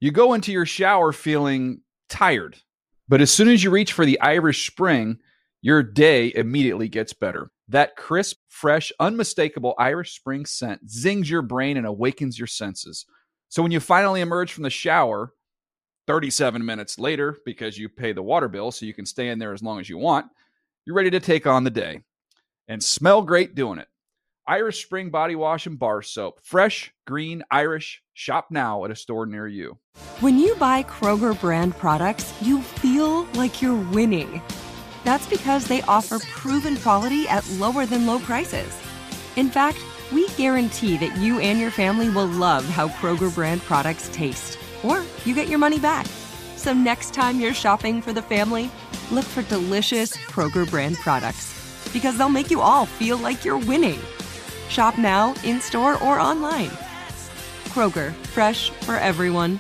You go into your shower feeling tired, but as soon as you reach for the Irish Spring, your day immediately gets better. That crisp, fresh, unmistakable Irish Spring scent zings your brain and awakens your senses. So when you finally emerge from the shower 37 minutes later, because you pay the water bill so you can stay in there as long as you want, you're ready to take on the day and smell great doing it. Irish Spring Body Wash and Bar Soap. Fresh, green, Irish. Shop now at a store near you. When you buy Kroger brand products, you feel like you're winning. That's because they offer proven quality at lower than low prices. In fact, we guarantee that you and your family will love how Kroger brand products taste, or you get your money back. So next time you're shopping for the family, look for delicious Kroger brand products, because they'll make you all feel like you're winning. Shop now, in-store, or online. Kroger, fresh for everyone.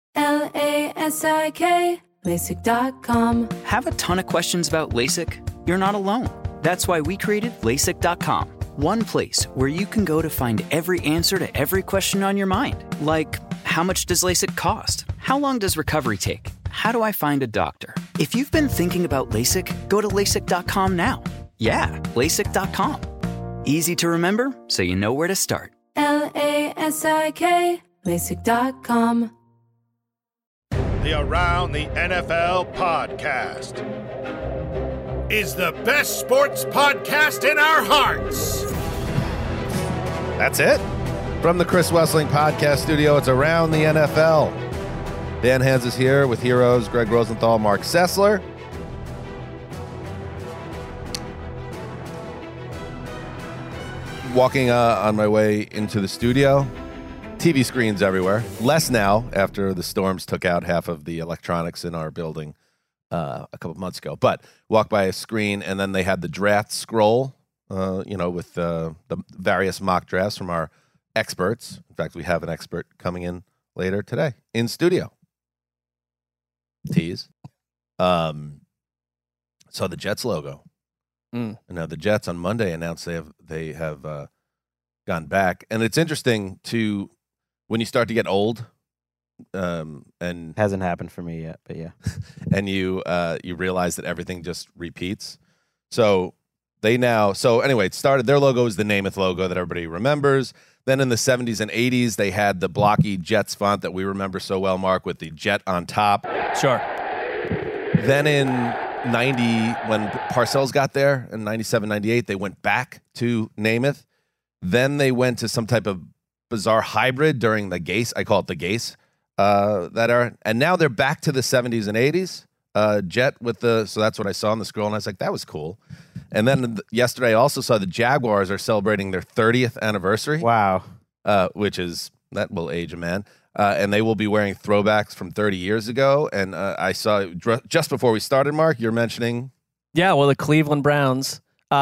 LASIK, LASIK.com. Have a ton of questions about LASIK? You're not alone. That's why we created LASIK.com. One place where you can go to find every answer to every question on your mind. Like, how much does LASIK cost? How long does recovery take? How do I find a doctor? If you've been thinking about LASIK, go to LASIK.com now. Yeah, LASIK.com. Easy to remember, so you know where to start. LASIK, LASIK.com. The Around the NFL podcast is the best sports podcast in our hearts. That's it. From the Chris Wessling Podcast Studio, it's Around the NFL. Dan Hanz is here with heroes Greg Rosenthal, Mark Sessler. Walking on my way into the studio, TV screens everywhere. Less now after the storms took out half of the electronics in our building a couple months ago. But walked by a screen, and then they had the draft scroll, with the various mock drafts from our experts. In fact, we have an expert coming in later today in studio. Tease. Saw the Jets logo. Now the Jets on Monday announced they have gone back, and it's interesting to when you start to get old, and hasn't happened for me yet, but yeah, and you realize that everything just repeats. So anyway, it started. Their logo is the Namath logo that everybody remembers. Then in the 70s and 80s, they had the blocky Jets font that we remember so well, Mark, with the jet on top. Sure. Then in 90, when Parcells got there in 97, 98, they went back to Namath. Then they went to some type of bizarre hybrid during the Gase. I call it the Gase that era. And now they're back to the 70s and 80s. Jet with so that's what I saw on the scroll, and I was like, that was cool. And then yesterday I also saw the Jaguars are celebrating their 30th anniversary. Wow. Which is, that will age a man. And they will be wearing throwbacks from 30 years ago. And I saw, just before we started, Mark, you're mentioning. Yeah, well, the Cleveland Browns.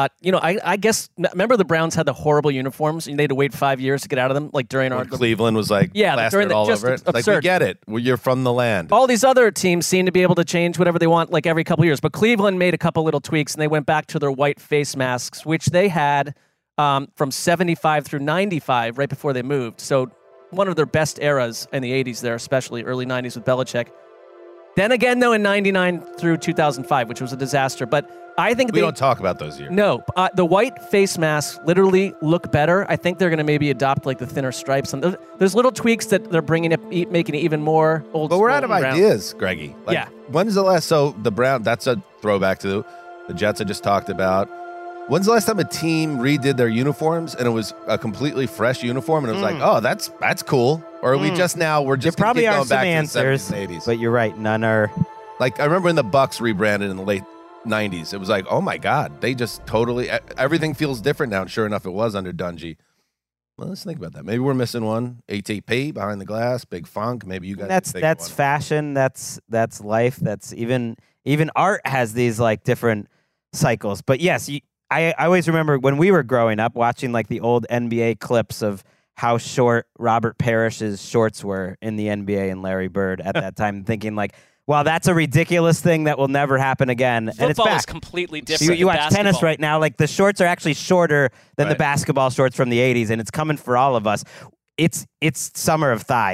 I guess, remember the Browns had the horrible uniforms and they had to wait 5 years to get out of them, like during our... Cleveland was like, plastered all over it. Like, we get it. You're from the land. All these other teams seem to be able to change whatever they want, like every couple of years. But Cleveland made a couple little tweaks and they went back to their white face masks, which they had from 75 through 95, right before they moved. So one of their best eras in the 80s there, especially early 90s with Belichick. Then again, though, in 99 through 2005, which was a disaster. But I think we don't talk about those years. No, the white face masks literally look better. I think they're going to maybe adopt like the thinner stripes. And there's little tweaks that they're bringing it, making it even more old school. But we're out of ideas, Greggy. Like, yeah. When's the last? So the Brown, that's a throwback to the Jets I just talked about. When's the last time a team redid their uniforms and it was a completely fresh uniform and it was like, oh, that's cool? Or are we just now, we're just there probably going are some back answers, to the 70s and 80s? But you're right, none are. Like, I remember when the Bucks rebranded in the late 90s, it was like, oh my God, they just totally, everything feels different now. And sure enough, it was under Dungy. Well, let's think about that. Maybe we're missing one. ATP, Behind the Glass, Big Funk. Maybe you guys. That's fashion. That's life. That's even art has these like different cycles. But yes, I always remember when we were growing up watching like the old NBA clips of how short Robert Parrish's shorts were in the NBA and Larry Bird at that time, thinking like, wow, that's a ridiculous thing that will never happen again. Football and it's back. Is completely different. You watch tennis right now, like the shorts are actually shorter than the basketball shorts from the 80s, and it's coming for all of us. It's summer of thigh.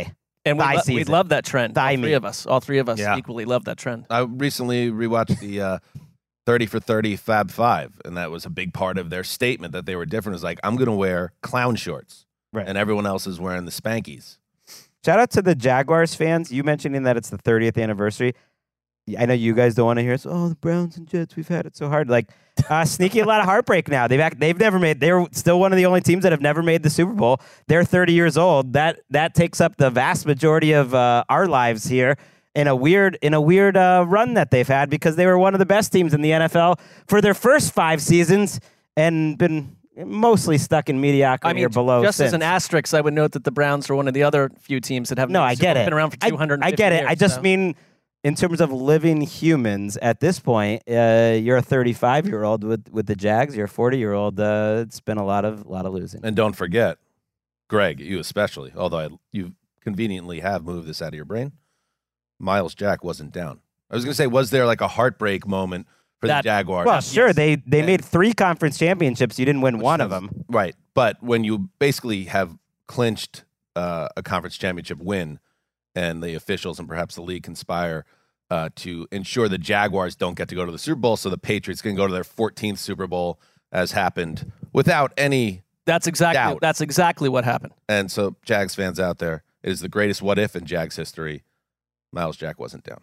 And Thigh we season. love that trend. Thigh All three of us Yeah. equally love that trend. I recently rewatched the 30 for 30 Fab Five, and that was a big part of their statement that they were different. Is like, I'm going to wear clown shorts, Right. and everyone else is wearing the Spankies. Shout out to the Jaguars fans. You mentioning that it's the 30th anniversary. I know you guys don't want to hear it. Oh, the Browns and Jets, we've had it so hard. Like, sneaky a lot of heartbreak now. They've never made. They're still one of the only teams that have never made the Super Bowl. They're 30 years old. That takes up the vast majority of our lives here in a weird run that they've had, because they were one of the best teams in the NFL for their first 5 seasons and been mostly stuck in mediocrity or below. Just since. as an asterisk, I would note that the Browns are one of the other few teams that have No, I get it. been around for 250 I get it. years, I just so. mean, in terms of living humans at this point, you're a 35-year-old with the Jags. You're a 40-year-old. It's been a lot of losing. And don't forget, Greg, you especially, although you conveniently have moved this out of your brain, Miles Jack wasn't down. I was going to say, was there like a heartbreak moment for the Jaguars? Well, sure. They made 3 conference championships. You didn't win one of them. Right. But when you basically have clinched a conference championship win, and the officials and perhaps the league conspire to ensure the Jaguars don't get to go to the Super Bowl, so the Patriots can go to their 14th Super Bowl, as happened without any That's exactly doubt. that's exactly what happened. And so, Jags fans out there, it is the greatest what if in Jags history. Miles Jack wasn't down.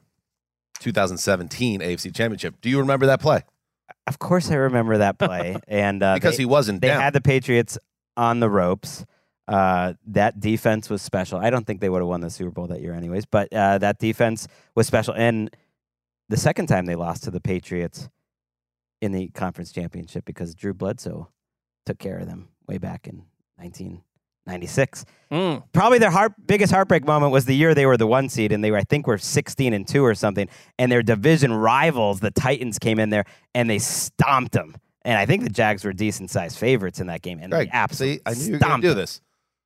2017 AFC Championship. Do you remember that play? Of course, I remember that play. And Because he wasn't they down. had the Patriots on the ropes. That defense was special. I don't think they would have won the Super Bowl that year anyways, but that defense was special. And the second time they lost to the Patriots in the conference championship, because Drew Bledsoe took care of them way back in 1996. Probably their biggest heartbreak moment was the year they were the 1 seed, and they were, I think, were 16-2 or something. And their division rivals, the Titans, came in there and they stomped them. And I think the Jags were decent-sized favorites in that game. And Greg, they absolutely see, I knew you were going stomped to do them. this.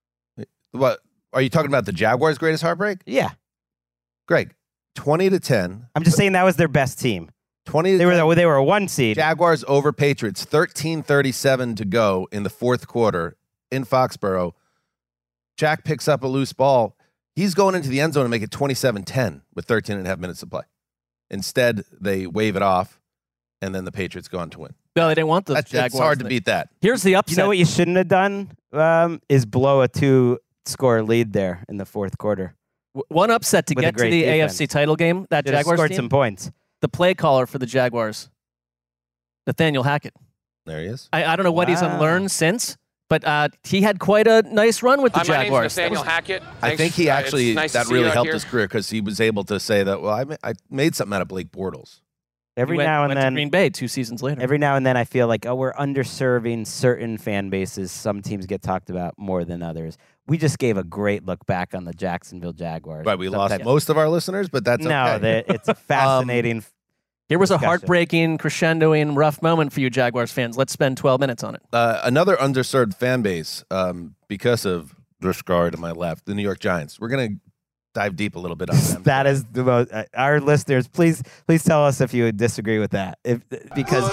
What are you talking about? The Jaguars' greatest heartbreak? Yeah. Greg, 20-10. I'm just saying that was their best team. 20 They were a 1 seed. Jaguars over Patriots. 13:37 to go in the fourth quarter in Foxborough. Jack picks up a loose ball. He's going into the end zone to make it 27-10 with 13 and a half minutes to play. Instead, they wave it off, and then the Patriots go on to win. No, they didn't want the That's Jaguars. hard to beat that. Here's the upset. You know what you shouldn't have done is blow a 2-score lead there in the fourth quarter. One upset to With a get to great the defense. AFC title game, that Should have Jaguars scored team, some points. the play caller for the Jaguars, Nathaniel Hackett. There he is. I don't know what he's Wow. unlearned since, but he had quite a nice run with the My Jaguars. name's Nathaniel Hackett. I think he actually, it's nice to that see really you out helped here. his career because he was able to say that, well, I made something out of Blake Bortles. Every He went- now and went to then, Green Bay 2 seasons later. every now and then, I feel like, we're underserving certain fan bases. Some teams get talked about more than others. We just gave a great look back on the Jacksonville Jaguars. Right, we lost Sometimes- most of our listeners, but that's No, okay. it's a fascinating. Here was a discussion. heartbreaking, crescendoing, rough moment for you Jaguars fans. Let's spend 12 minutes on it. Another underserved fan base because of this guy to my left, the New York Giants. We're going to dive deep a little bit on them. That is the most. Our listeners, please tell us if you would disagree with that. Because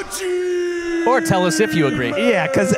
Or tell us if you agree. yeah, because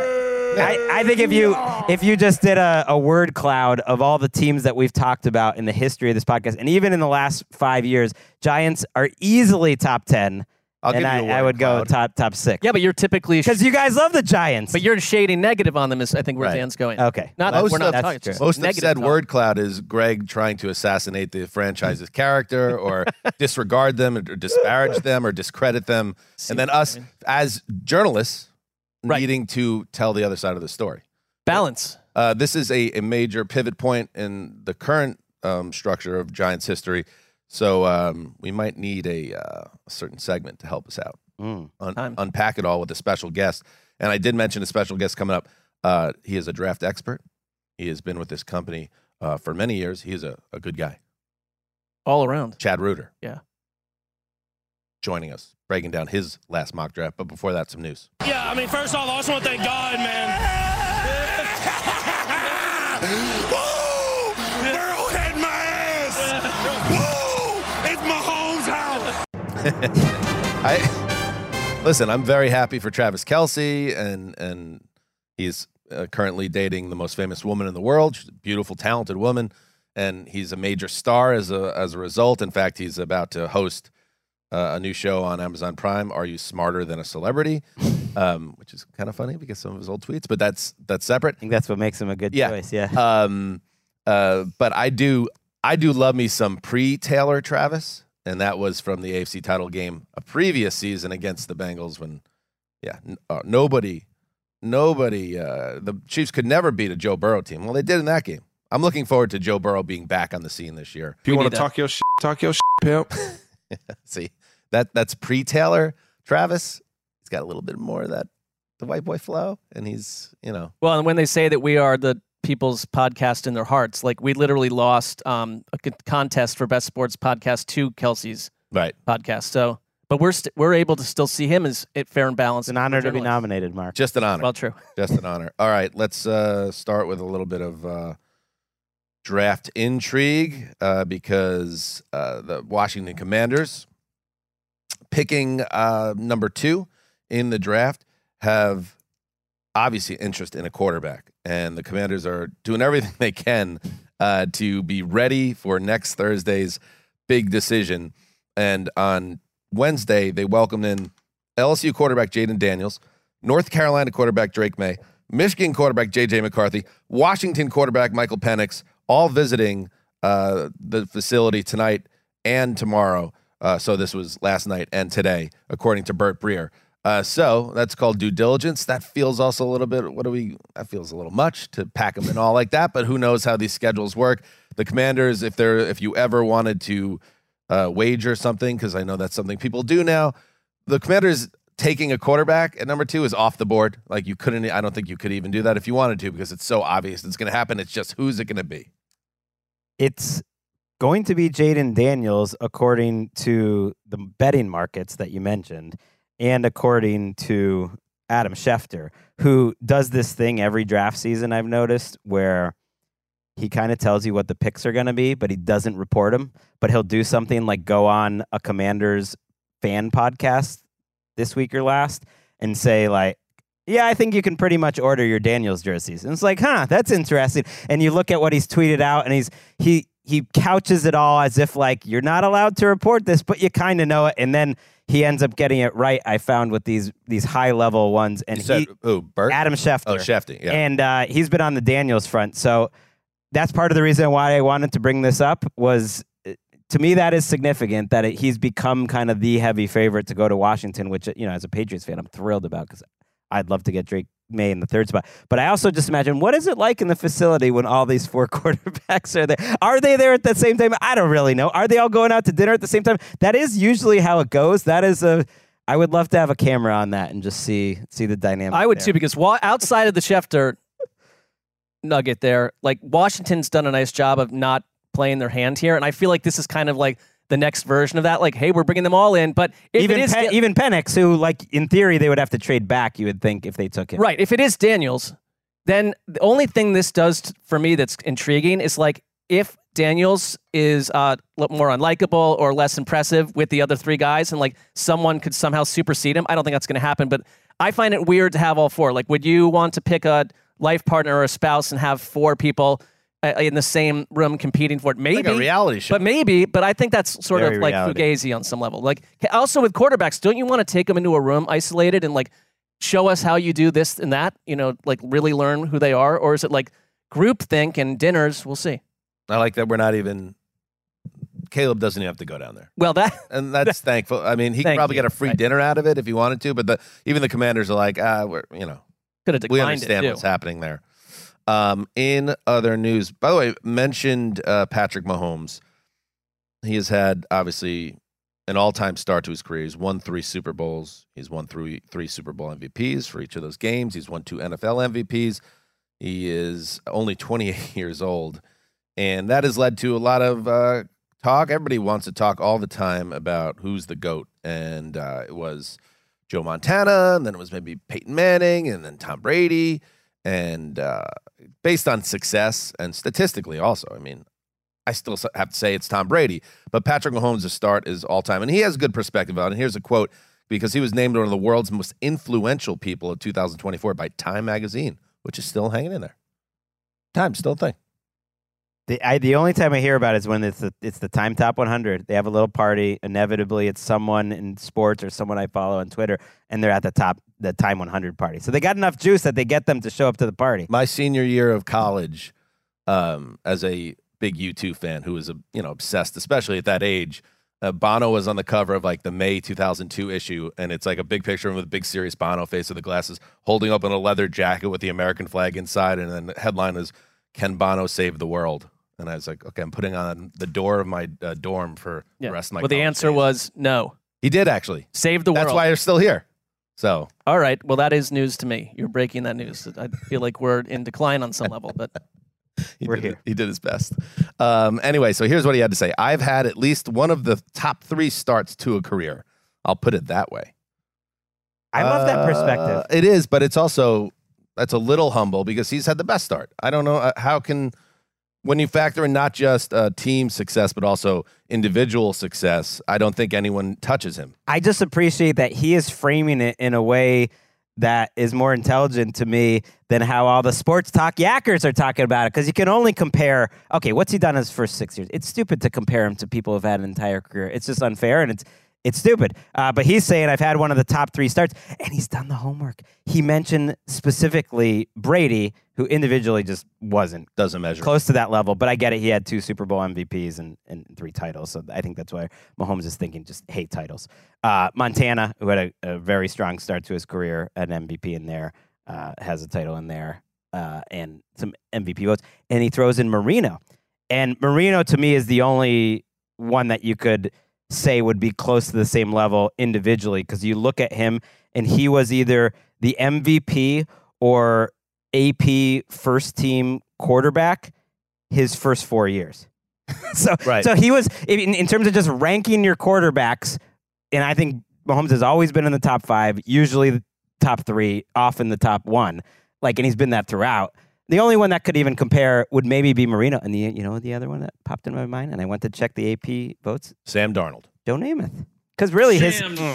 I think if you just did a word cloud of all the teams that we've talked about in the history of this podcast, and even in the last 5 years, Giants are easily top 10. I'll and give you a I word would go cloud. top 6. Yeah, but you're typically Because you guys love the Giants. but you're shading negative on them is I think where Right. Dan's going. Okay. Not Most we're not of- talking it's just Most of negative said talk. word cloud is Greg trying to assassinate the franchise's character or disregard them or disparage them or discredit them. And then us as journalists Right. needing to tell the other side of the story. Balance. This is a major pivot point in the current structure of Giants history. So we might need a certain segment to help us out. Time. Unpack it all with a special guest. And I did mention a special guest coming up. He is a draft expert. He has been with this company for many years. He is a good guy. All around. Chad Reuter. Yeah. Joining us, breaking down his last mock draft. But before that, some news. Yeah, I mean, first off, I just want to thank God, man. Woo! Burrow had my ass. Woo! It's Mahomes' house. Listen, I'm very happy for Travis Kelce, and he's currently dating the most famous woman in the world. She's a beautiful, talented woman, and he's a major star as a result. In fact, he's about to host a new show on Amazon Prime, Are You Smarter Than a Celebrity? Which is kind of funny because some of his old tweets, but that's separate. I think that's what makes him a good choice. Yeah. But I do love me some pre-Taylor Travis, and that was from the AFC title game a previous season against the Bengals when, nobody, the Chiefs could never beat a Joe Burrow team. Well, they did in that game. I'm looking forward to Joe Burrow being back on the scene this year. If you want to talk your shit, pimp. See, that's pre-Taylor Travis. He's got a little bit more of the white boy flow, and he's, Well, and when they say that we are the people's podcast in their hearts, like we literally lost a contest for best sports podcast to Kelsey's podcast. So, but we're able to still see him as fair and balanced. It's an honor to be nominated, Mark. Just an honor. Well, true. Just an honor. All right, let's start with a little bit of draft intrigue because the Washington Commanders, picking number 2 in the draft, have obviously interest in a quarterback, and the Commanders are doing everything they can to be ready for next Thursday's big decision. And on Wednesday, they welcomed in LSU quarterback Jaden Daniels, North Carolina quarterback Drake May, Michigan quarterback J.J. McCarthy, Washington quarterback Michael Penix, all visiting the facility tonight and tomorrow. So this was last night and today, according to Burt Breer. So that's called due diligence. That feels also a little bit, that feels a little much to pack them in all like that, but who knows how these schedules work. The Commanders, if you ever wanted to wager something, because I know that's something people do now, the Commanders taking a quarterback at number 2 is off the board. Like I don't think you could even do that if you wanted to, because it's so obvious it's going to happen. It's just, who's it going to be? It's going to be Jaden Daniels, according to the betting markets that you mentioned, and according to Adam Schefter, who does this thing every draft season, I've noticed, where he kind of tells you what the picks are going to be, but he doesn't report them. But he'll do something like go on a Commanders fan podcast this week or last and say, like, yeah, I think you can pretty much order your Daniels jerseys. And it's like, that's interesting. And you look at what he's tweeted out, and he couches it all as if, like, you're not allowed to report this, but you kind of know it. And then he ends up getting it right, I found, with these high-level ones. And Bert? Adam Schefter. Oh, Schefter, yeah. And he's been on the Daniels front. So that's part of the reason why I wanted to bring this up was, to me, that is significant that he's become kind of the heavy favorite to go to Washington, which, as a Patriots fan, I'm thrilled about because I'd love to get Drake May in the 3rd spot. But I also just imagine, what is it like in the facility when all these 4 quarterbacks are there? Are they there at the same time? I don't really know. Are they all going out to dinner at the same time? That is usually how it goes. I would love to have a camera on that and just see the dynamic. I would too, because outside of the Schefter nugget there, like, Washington's done a nice job of not playing their hand here, and I feel like this is kind of like the next version of that. Like, hey, we're bringing them all in, but even Penix, who, like, in theory, they would have to trade back, you would think, if they took him. Right. If it is Daniels, then the only thing this does for me that's intriguing is, like, if Daniels is more unlikable or less impressive with the other 3 guys, and, like, someone could somehow supersede him, I don't think that's going to happen. But I find it weird to have all 4. Like, would you want to pick a life partner or a spouse and have 4 people in the same room competing for it? Maybe. Like a reality show. But I think that's sort of like Fugazi on some level. Like, also with quarterbacks, don't you want to take them into a room isolated and, like, show us how you do this and that, like, really learn who they are? Or is it like groupthink and dinners? We'll see. I like that we're not even, Caleb doesn't even have to go down there. Well, that's thankful. I mean, he could probably get a free dinner out of it if he wanted to, but even the Commanders are like, could have declined. We understand what's happening there. In other news, by the way, mentioned Patrick Mahomes. He has had, obviously, an all-time start to his career. He's won 3 Super Bowls. He's won 3 Super Bowl MVPs for each of those games. He's won 2 NFL MVPs. He is only 28 years old. And that has led to a lot of talk. Everybody wants to talk all the time about who's the GOAT. And it was Joe Montana, and then it was maybe Peyton Manning, and then Tom Brady. And based on success and statistically also, I mean, I still have to say it's Tom Brady. But Patrick Mahomes' start is all-time. And he has good perspective on it. And here's a quote, because he was named one of the world's most influential people of 2024 by Time Magazine, which is still hanging in there. Time's still a thing. The only time I hear about it is when it's the Time Top 100. They have a little party. Inevitably, it's someone in sports or someone I follow on Twitter, and they're at the Time 100 party. So they got enough juice that they get them to show up to the party. My senior year of college, as a big U2 fan who was obsessed, especially at that age, Bono was on the cover of like the May 2002 issue, and it's like a big picture of him with a big serious Bono face with the glasses, holding up in a leather jacket with the American flag inside, and then the headline is "Can Bono Save the World?" And I was like, okay, I'm putting on the door of my dorm for the rest of my. Well, the answer was no. He did actually save the world. That's why you're still here. So all right, well that is news to me. You're breaking that news. I feel like we're in decline on some level, but. He did his best. Anyway, so here's what he had to say. I've had at least one of the top 3 starts to a career. I'll put it that way. I love that perspective. It is, but it's also, that's a little humble because he's had the best start. I don't know when you factor in not just team success, but also individual success, I don't think anyone touches him. I just appreciate that he is framing it in a way that is more intelligent to me than how all the sports talk yackers are talking about it. Because you can only compare, okay, what's he done his first 6 years? It's stupid to compare him to people who've had an entire career. It's just unfair, and it's stupid. But he's saying, I've had one of the top 3 starts, and he's done the homework. He mentioned specifically Brady, who individually just doesn't measure close to that level. But I get it. He had 2 Super Bowl MVPs and 3 titles. So I think that's why Mahomes is thinking just hate titles. Montana, who had a very strong start to his career, an MVP in there, has a title in there, and some MVP votes. And he throws in Marino. And Marino, to me, is the only one that you could say would be close to the same level individually, because you look at him and he was either the MVP or AP first team quarterback his first 4 years. So he was, in terms of just ranking your quarterbacks, and I think Mahomes has always been in the top 5, usually the top 3, often the top 1, and he's been that throughout. The only one that could even compare would maybe be Marino. And the other one that popped in my mind, and I went to check the AP votes. Sam Darnold. Joe Namath. Because really, Joe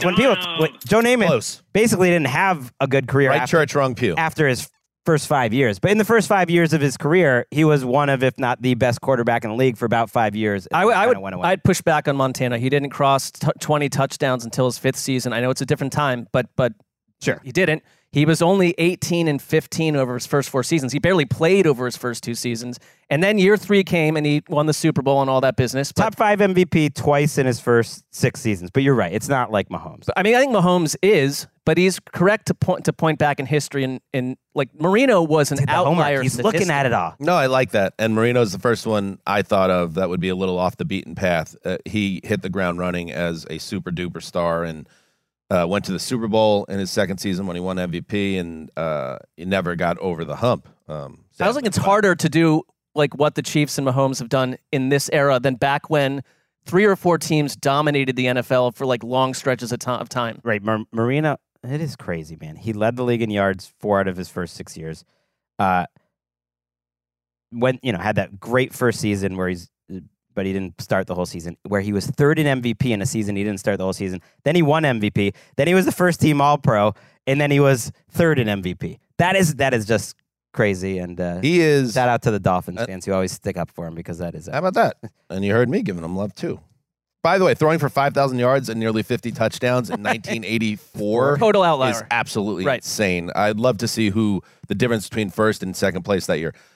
Namath basically didn't have a good career. Right church, wrong pew. After his first 5 years. But in the first 5 years of his career, he was one of, if not the best quarterback in the league for about 5 years. I'd push back on Montana. He didn't cross 20 touchdowns until his 5th season. I know it's a different time, but sure, he didn't. He was only 18-15 over his first 4 seasons. He barely played over his first 2 seasons. And then year 3 came and he won the Super Bowl and all that business. Top 5 MVP twice in his first 6 seasons. But you're right. It's not like Mahomes. I think Mahomes is, but he's correct to point back in history. And Marino was an outlier. He's looking at it all. No, I like that. And Marino's the first one I thought of that would be a little off the beaten path. He hit the ground running as a super duper star and went to the Super Bowl in his 2nd season when he won MVP, and he never got over the hump. I was like, it's harder to do what the Chiefs and Mahomes have done in this era than back when 3 or 4 teams dominated the NFL for like long stretches of time. Right. Marino, it is crazy, man. He led the league in yards 4 out of his first 6 years. Had that great first season but he didn't start the whole season, where he was 3rd in MVP in a season. He didn't start the whole season. Then he won MVP. Then he was the first team All-Pro, and then he was 3rd in MVP. That is just crazy. And he is. Shout out to the Dolphins fans who always stick up for him, because that is. How about that? And you heard me giving him love too. By the way, throwing for 5,000 yards and nearly 50 touchdowns in 1984 total outlier is absolutely insane. I'd love to see who the difference between 1st and 2nd place that year.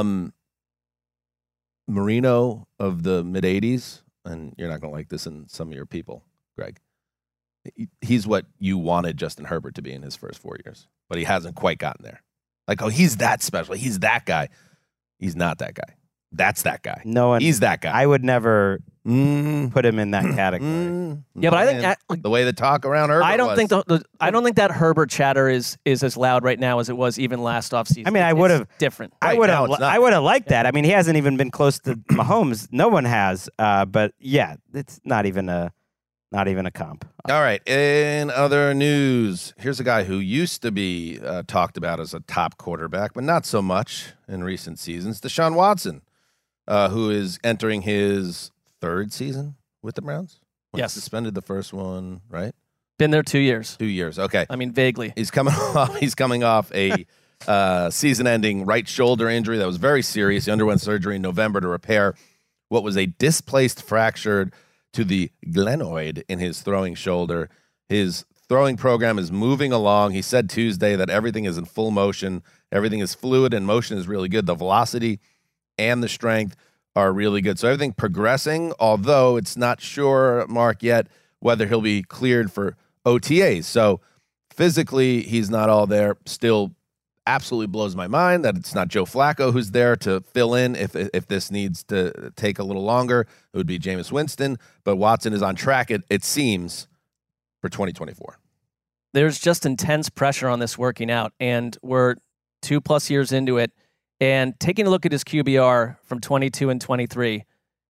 Marino of the mid-'80s, and you're not going to like this in some of your people, Greg. He's what you wanted Justin Herbert to be in his first 4 years, but he hasn't quite gotten there. He's that special. He's that guy. He's not that guy. That's that guy. No one. He's that guy. I would never put him in that category. Yeah, but I think the way the talk around Herbert. I don't think I don't think that Herbert chatter is as loud right now as it was even last offseason. I mean, I would have different. I would have liked that. I mean, he hasn't even been close to Mahomes. No one has. But yeah, it's not even a comp. All right. In other news, here's a guy who used to be talked about as a top quarterback, but not so much in recent seasons. Deshaun Watson, who is entering his 3rd season with the Browns. Yes. Suspended the first one, right? Been there 2 years. 2 years. Okay. I mean, vaguely. He's coming off a season-ending right shoulder injury that was very serious. He underwent surgery in November to repair what was a displaced fracture to the glenoid in his throwing shoulder. His throwing program is moving along. He said Tuesday that everything is in full motion. Everything is fluid and motion is really good. The velocity and the strength are really good. So everything progressing, although it's not sure, Mark, yet whether he'll be cleared for OTAs. So physically, he's not all there. Still absolutely blows my mind that it's not Joe Flacco who's there to fill in if this needs to take a little longer. It would be Jameis Winston, but Watson is on track, it seems, for 2024. There's just intense pressure on this working out, and we're 2+ years into it. And taking a look at his QBR from 22 and 23,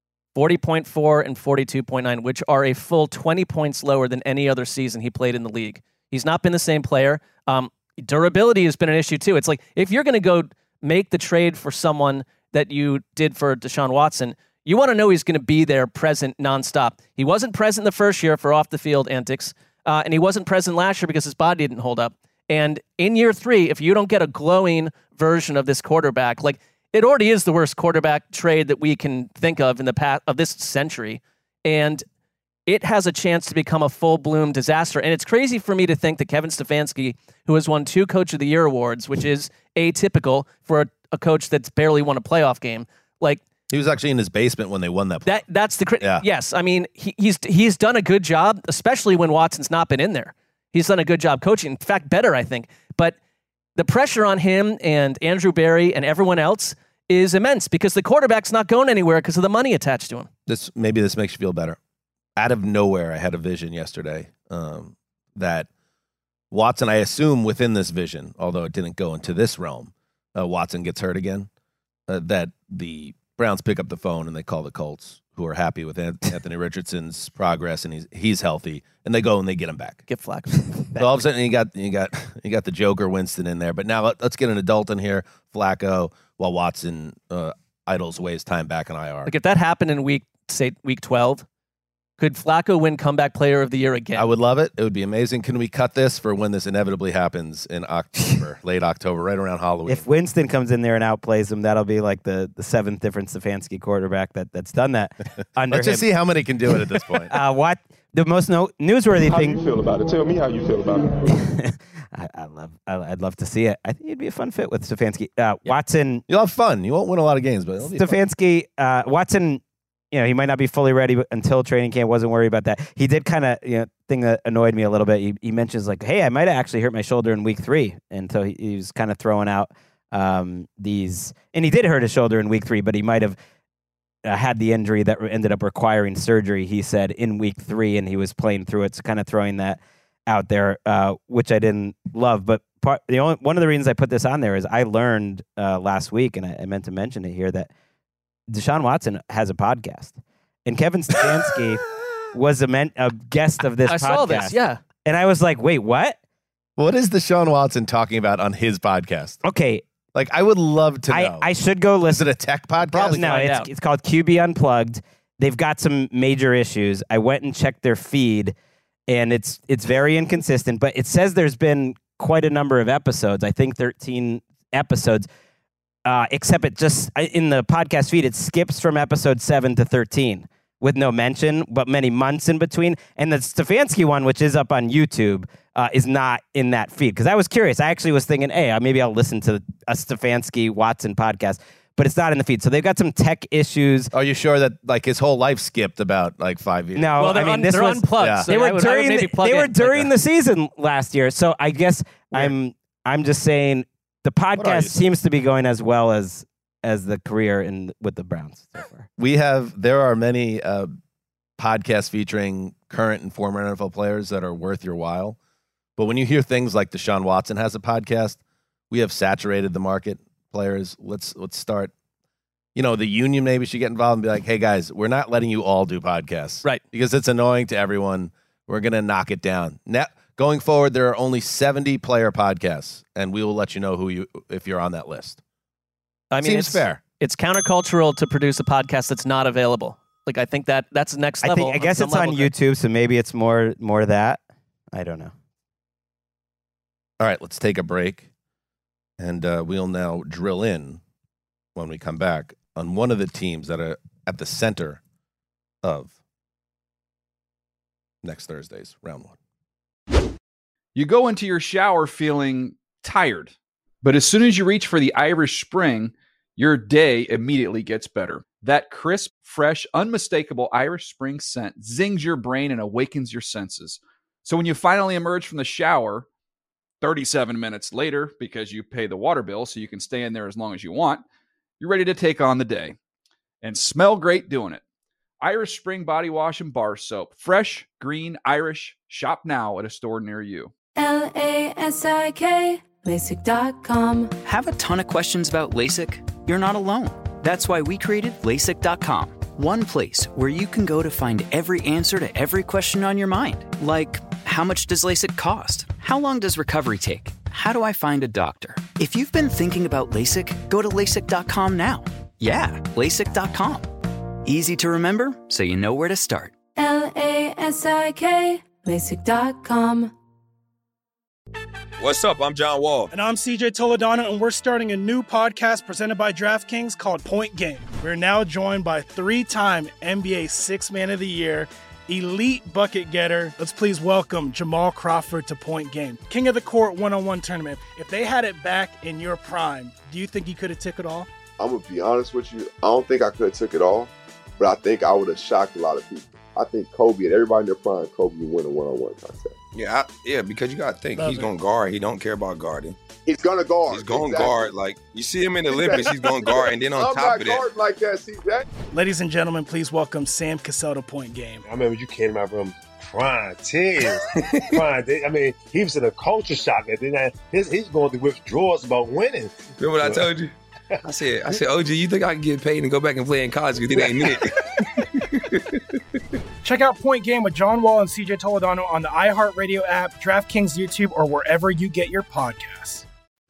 40.4 and 42.9, which are a full 20 points lower than any other season he played in the league. He's not been the same player. Durability has been an issue too. It's like if you're going to go make the trade for someone that you did for Deshaun Watson, you want to know he's going to be there, present, nonstop. He wasn't present the first year for off-the-field antics, and he wasn't present last year because his body didn't hold up. And in year 3, if you don't get a glowing version of this quarterback, like it already is the worst quarterback trade that we can think of in the past of this century, and it has a chance to become a full-bloom disaster. And it's crazy for me to think that Kevin Stefanski, who has won 2 Coach of the Year awards, which is atypical for a coach that's barely won a playoff game, like he was actually in his basement when they won that. That's the yes. I mean, he's done a good job, especially when Watson's not been in there. He's done a good job coaching. In fact, better, I think. But the pressure on him and Andrew Berry and everyone else is immense because the quarterback's not going anywhere because of the money attached to him. Maybe this makes you feel better. Out of nowhere, I had a vision yesterday that Watson, I assume within this vision, although it didn't go into this realm, Watson gets hurt again, that the Browns pick up the phone and they call the Colts, who are happy with Anthony Richardson's progress, and he's healthy, and they go and they get him back. Get Flacco. So all of a sudden, you got the Joker Winston in there. But now let's get an adult in here, Flacco, while Watson idles away his time back in IR. Like if that happened in week 12, could Flacco win comeback player of the year again? I would love it. It would be amazing. Can we cut this for when this inevitably happens in October, late October, right around Halloween? If Winston comes in there and outplays him, that'll be like the 7th different Stefanski quarterback that's done that under Let's just see how many can do it at this point. What the most newsworthy thing? How do you feel about it? Tell me how you feel about it. I'd love to see it. I think he'd be a fun fit with Stefanski. Watson, you'll have fun. You won't win a lot of games, but it'll be Stefanski, Watson. You know, he might not be fully ready until training camp. Wasn't worried about that. He did kind of, thing that annoyed me a little bit. He mentions like, hey, I might have actually hurt my shoulder in week 3. And so he was kind of throwing out these, and he did hurt his shoulder in week 3, but he might have had the injury that ended up requiring surgery, he said, in week 3, and he was playing through it. So kind of throwing that out there, which I didn't love. But one of the reasons I put this on there is I learned last week, and I meant to mention it here, that Deshaun Watson has a podcast, and Kevin Stefanski was a guest of this podcast. I saw this, yeah. And I was like, wait, what? What is Deshaun Watson talking about on his podcast? Okay. Like, I would love to know. I should go listen. Is it a tech podcast? Probably no, it's called QB Unplugged. They've got some major issues. I went and checked their feed, and it's very inconsistent, but it says there's been quite a number of episodes. I think 13 episodes. Except it just, in the podcast feed, it skips from episode 7 to 13 with no mention, but many months in between. And the Stefanski one, which is up on YouTube, is not in that feed. Because I was curious. I actually was thinking, hey, maybe I'll listen to a Stefanski Watson podcast, but it's not in the feed. So they've got some tech issues. Are you sure that like his whole life skipped about like 5 years? No, well, they're unplugged. Yeah. So they were during the season last year. So I guess I'm just saying, the podcast seems to be going as well as the career with the Browns so far. There are many podcasts featuring current and former NFL players that are worth your while. But when you hear things like Deshaun Watson has a podcast, we have saturated the market. Players, let's start. The union maybe should get involved and be like, hey guys, we're not letting you all do podcasts, right? Because it's annoying to everyone. We're gonna knock it down now. Going forward, there are only 70 player podcasts, and we will let you know if you're on that list. I mean, seems fair. It's countercultural to produce a podcast that's not available. Like, I think that's the next level. I guess it's on YouTube, so maybe it's more that. I don't know. All right, let's take a break. And we'll now drill in when we come back on one of the teams that are at the center of next Thursday's round one. You go into your shower feeling tired, but as soon as you reach for the Irish Spring, your day immediately gets better. That crisp, fresh, unmistakable Irish Spring scent zings your brain and awakens your senses. So when you finally emerge from the shower 37 minutes later, because you pay the water bill so you can stay in there as long as you want, you're ready to take on the day and smell great doing it. Irish Spring Body Wash and Bar Soap. Fresh, green, Irish. Shop now at a store near you. LASIK, LASIK.com. Have a ton of questions about LASIK? You're not alone. That's why we created LASIK.com. One place where you can go to find every answer to every question on your mind. Like, how much does LASIK cost? How long does recovery take? How do I find a doctor? If you've been thinking about LASIK, go to LASIK.com now. Yeah, LASIK.com. Easy to remember, so you know where to start. LASIK, LASIK.com. What's up? I'm John Wall. And I'm CJ Toledano, and we're starting a new podcast presented by DraftKings called Point Game. We're now joined by three-time NBA Sixth Man of the Year, elite bucket getter. Let's please welcome Jamal Crawford to Point Game. King of the Court one-on-one tournament. If they had it back in your prime, do you think you could have took it all? I'm going to be honest with you. I don't think I could have took it all, but I think I would have shocked a lot of people. I think Kobe and everybody in their prime, Kobe would win a one-on-one contest. Yeah, because you got to think. He's going to guard. He don't care about guarding. He's going to guard. He's going to guard. Like, you see him in the Olympics, he's going to guard. And then on top of that. I'm not guarding like that, CJ. Ladies and gentlemen, please welcome Sam Cassell to Point Game. I remember you came out from prime 10. I mean, he was in a culture shock. And then he's going through withdrawals about winning. Remember what I told you? I said, OG, you think I can get paid and go back and play in college because it ain't it? Check out Point Game with John Wall and CJ Toledano on the iHeartRadio app, DraftKings YouTube, or wherever you get your podcasts.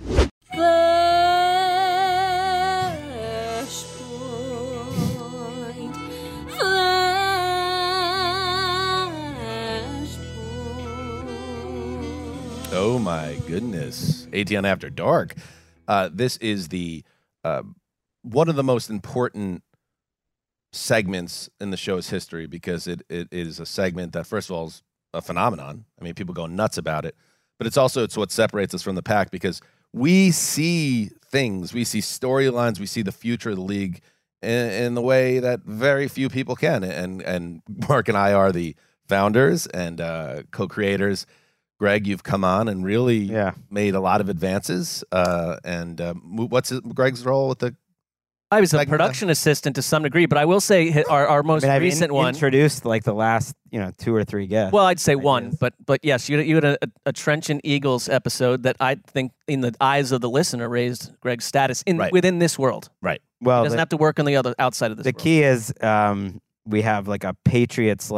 Oh my goodness. ATN After Dark. This is the one of the most important segments in the show's history because it is a segment that, first of all, is a phenomenon. I mean, people go nuts about it, but it's what separates us from the pack because we see things, we see storylines, we see the future of the league in the way that very few people can. And Mark and I are the founders and co-creators. Greg, you've come on and really made a lot of advances. What's Greg's role with the? I was a production assistant to some degree, but I will say our most recent one introduced like the last 2 or 3 guests. Well, I'd say one, but yes, you had a Trenchant Eagles episode that I think, in the eyes of the listener, raised Greg's status within this world. Right. Well, he doesn't have to work on the other outside of this. The world. key is we have like a Patriots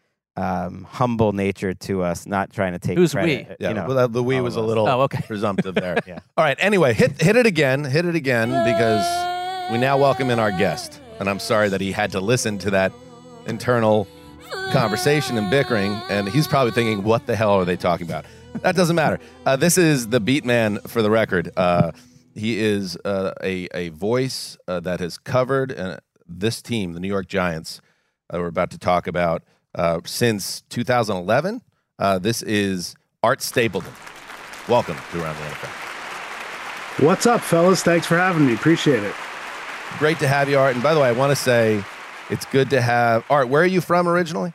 humble nature to us, not trying to take Who's credit. we? Yeah, well, the we was a little presumptive there. Yeah. All right. Anyway, hit it again because we now welcome in our guest, and I'm sorry that he had to listen to that internal conversation and bickering, and he's probably thinking, what the hell are they talking about? That doesn't matter. This is the beat man for the record. He is a voice that has covered this team, the New York Giants, we're about to talk about, since 2011. This is Art Stapleton. Welcome to Around the NFL. What's up, fellas? Thanks for having me. Appreciate it. Great to have you, Art. And by the way, I want to say it's good to have Art. Where are you from originally?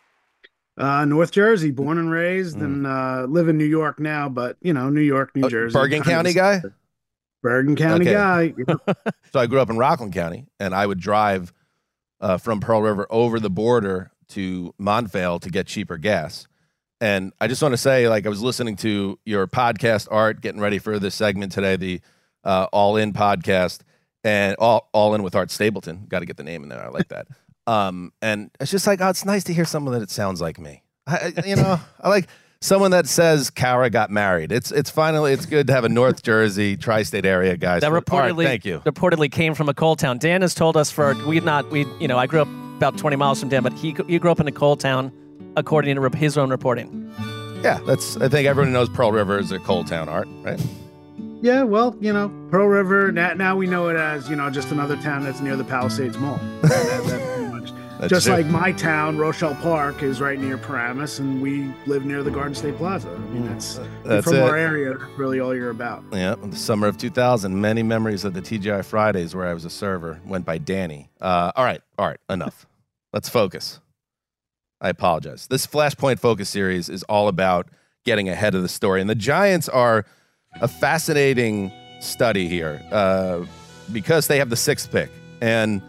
North Jersey, born and raised, and live in New York now. But New York, New Jersey. Bergen County guy. Bergen County guy. So I grew up in Rockland County, and I would drive from Pearl River over the border to Montvale to get cheaper gas. And I just want to say, I was listening to your podcast, Art, getting ready for this segment today, the All In podcast. And all in with Art Stapleton. Got to get the name in there. I like that. And it's just it's nice to hear someone that sounds like me. I like someone that says Kara got married. It's good to have a North Jersey tri-state area guy. That thank you. Reportedly came from a coal town. Dan has told us I grew up about 20 miles from Dan, but he grew up in a coal town, according to his own reporting. Yeah, I think everyone knows Pearl River is a coal town, Art, right? Yeah, well, Pearl River, now we know it as, just another town that's near the Palisades Mall. That's pretty much. That's just true. like my town, Rochelle Park, is right near Paramus, and we live near the Garden State Plaza. I mean, that's from it. our area, that's really all you're about. Yeah, in the summer of 2000, many memories of the TGI Fridays where I was a server went by Danny. All right, enough. Let's focus. I apologize. This Flashpoint Focus series is all about getting ahead of the story, and the Giants are a fascinating study here because they have the 6th pick. And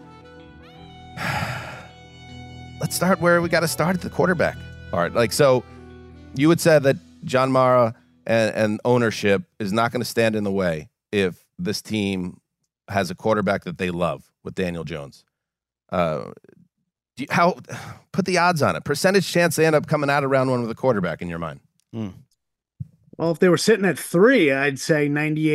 let's start where we got to start at the quarterback part. So you had said that John Mara and ownership is not going to stand in the way if this team has a quarterback that they love with Daniel Jones. How put the odds on it? Percentage chance they end up coming out of round 1 with a quarterback in your mind? Well, if they were sitting at 3, I'd say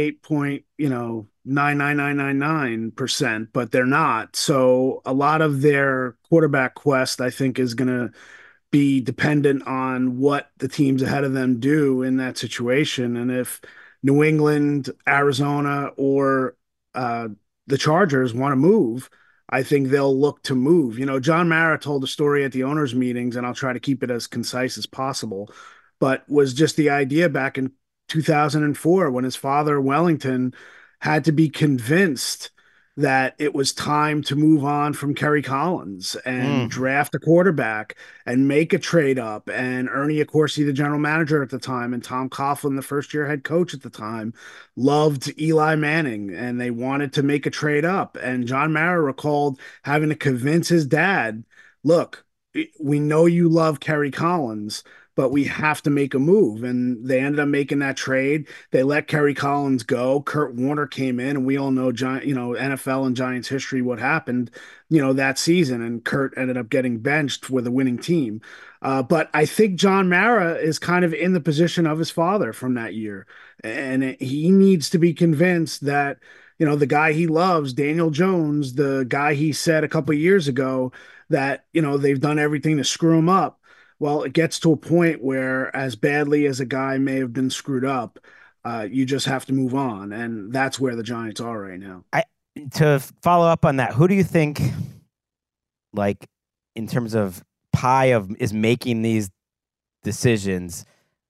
98.99999%, but they're not. So a lot of their quarterback quest, I think, is going to be dependent on what the teams ahead of them do in that situation. And if New England, Arizona, or the Chargers want to move, I think they'll look to move. John Mara told a story at the owners' meetings, and I'll try to keep it as concise as possible, but was just the idea back in 2004 when his father, Wellington, had to be convinced that it was time to move on from Kerry Collins and draft a quarterback and make a trade up. And Ernie Accorsi, the general manager at the time, and Tom Coughlin, the first-year head coach at the time, loved Eli Manning, and they wanted to make a trade up. And John Mara recalled having to convince his dad, look, we know you love Kerry Collins, but we have to make a move. And they ended up making that trade. They let Kerry Collins go. Kurt Warner came in, and we all know, NFL and Giants history, what happened, that season. And Kurt ended up getting benched with a winning team. But I think John Mara is kind of in the position of his father from that year. And he needs to be convinced that, the guy he loves, Daniel Jones, the guy he said a couple of years ago that, they've done everything to screw him up. Well, it gets to a point where, as badly as a guy may have been screwed up, you just have to move on. And that's where the Giants are right now. To follow up on that, who do you think, in terms of is making these decisions,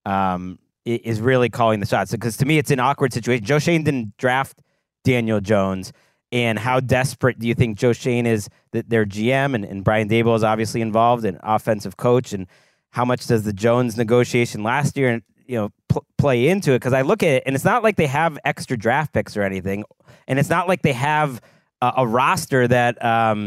is really calling the shots? Because to me, it's an awkward situation. Joe Schoen didn't draft Daniel Jones. And how desperate do you think Joe Schoen is, that their GM and Brian Daboll is obviously involved, and offensive coach, and how much does the Jones negotiation last year, play into it? Because I look at it, and it's not like they have extra draft picks or anything, and it's not like they have a roster that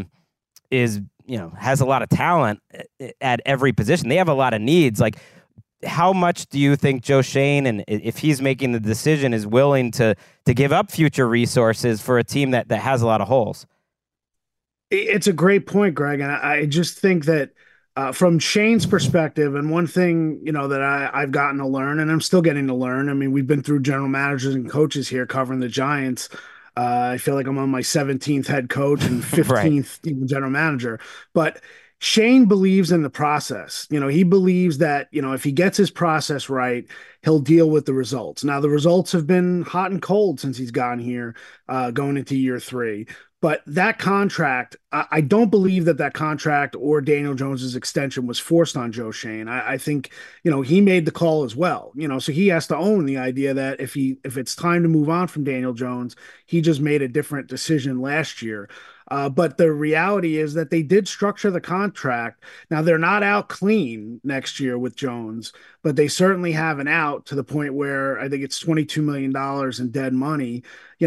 is has a lot of talent at every position. They have a lot of needs. How much do you think Joe Schoen, and if he's making the decision, is willing to give up future resources for a team that has a lot of holes? It's a great point, Greg. And I just think that from Shane's perspective, and one thing, that I've gotten to learn, and I'm still getting to learn. I mean, we've been through general managers and coaches here covering the Giants. I feel like I'm on my 17th head coach and 15th general manager. But Shane believes in the process. He believes that, if he gets his process right, he'll deal with the results. Now, the results have been hot and cold since he's gotten here, going into year 3. But that contract, I don't believe that contract or Daniel Jones's extension was forced on Joe Schoen. I think, he made the call as well. So he has to own the idea that if it's time to move on from Daniel Jones, he just made a different decision last year. But the reality is that they did structure the contract. Now, they're not out clean next year with Jones, but they certainly have an out to the point where I think it's $22 million in dead money.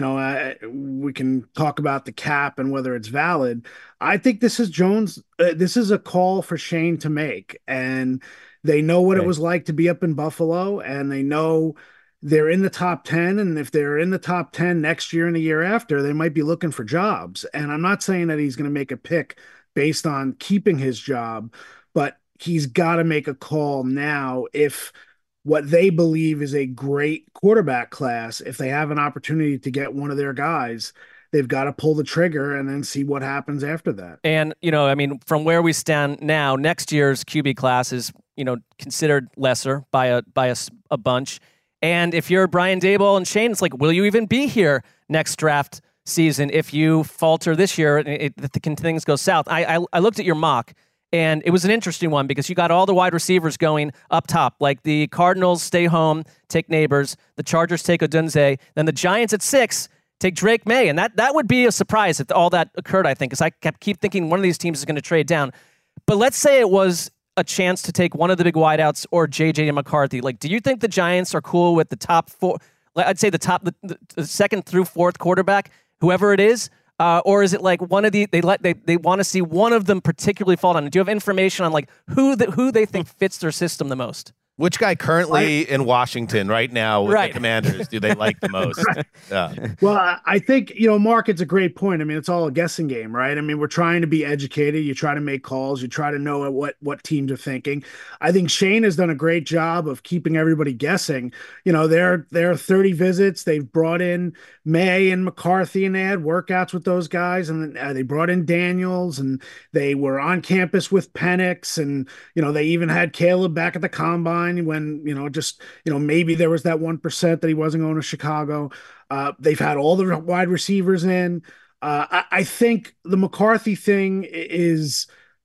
We can talk about the cap and whether it's valid. I think this is Jones. This is a call for Shane to make. And they know what it was like to be up in Buffalo, and they know they're in the top 10. And if they're in the top 10 next year and the year after, they might be looking for jobs. And I'm not saying that he's going to make a pick based on keeping his job, but he's got to make a call now. If what they believe is a great quarterback class, if they have an opportunity to get one of their guys, they've got to pull the trigger and then see what happens after that. And, from where we stand now, next year's QB class is, considered lesser by a bunch. And if you're Brian Daboll and Shane, it's like, will you even be here next draft season if you falter this year and things go south? I looked at your mock, and it was an interesting one because you got all the wide receivers going up top. Like the Cardinals stay home, take Neighbors. The Chargers take Odunze. Then the Giants at 6 take Drake May. And that would be a surprise if all that occurred, I think, because I keep thinking one of these teams is going to trade down. But let's say it was a chance to take one of the big wideouts or J.J. McCarthy. Like, do you think the Giants are cool with the top 4? I'd say the second through fourth quarterback, whoever it is, or is it like one of the they want to see one of them particularly fall down? Do you have information on like who they think fits their system the most? Which guy currently in Washington right now with the Commanders do they like the most? Yeah. Well, I think, Mark, it's a great point. I mean, it's all a guessing game, right? I mean, we're trying to be educated. You try to make calls. You try to know what teams are thinking. I think Shane has done a great job of keeping everybody guessing. There are 30 visits. They've brought in May and McCarthy, and they had workouts with those guys. And they brought in Daniels, and they were on campus with Penix. And, they even had Caleb back at the combine when, maybe there was that 1% that he wasn't going to Chicago. They've had all the wide receivers in. I think the McCarthy thing is,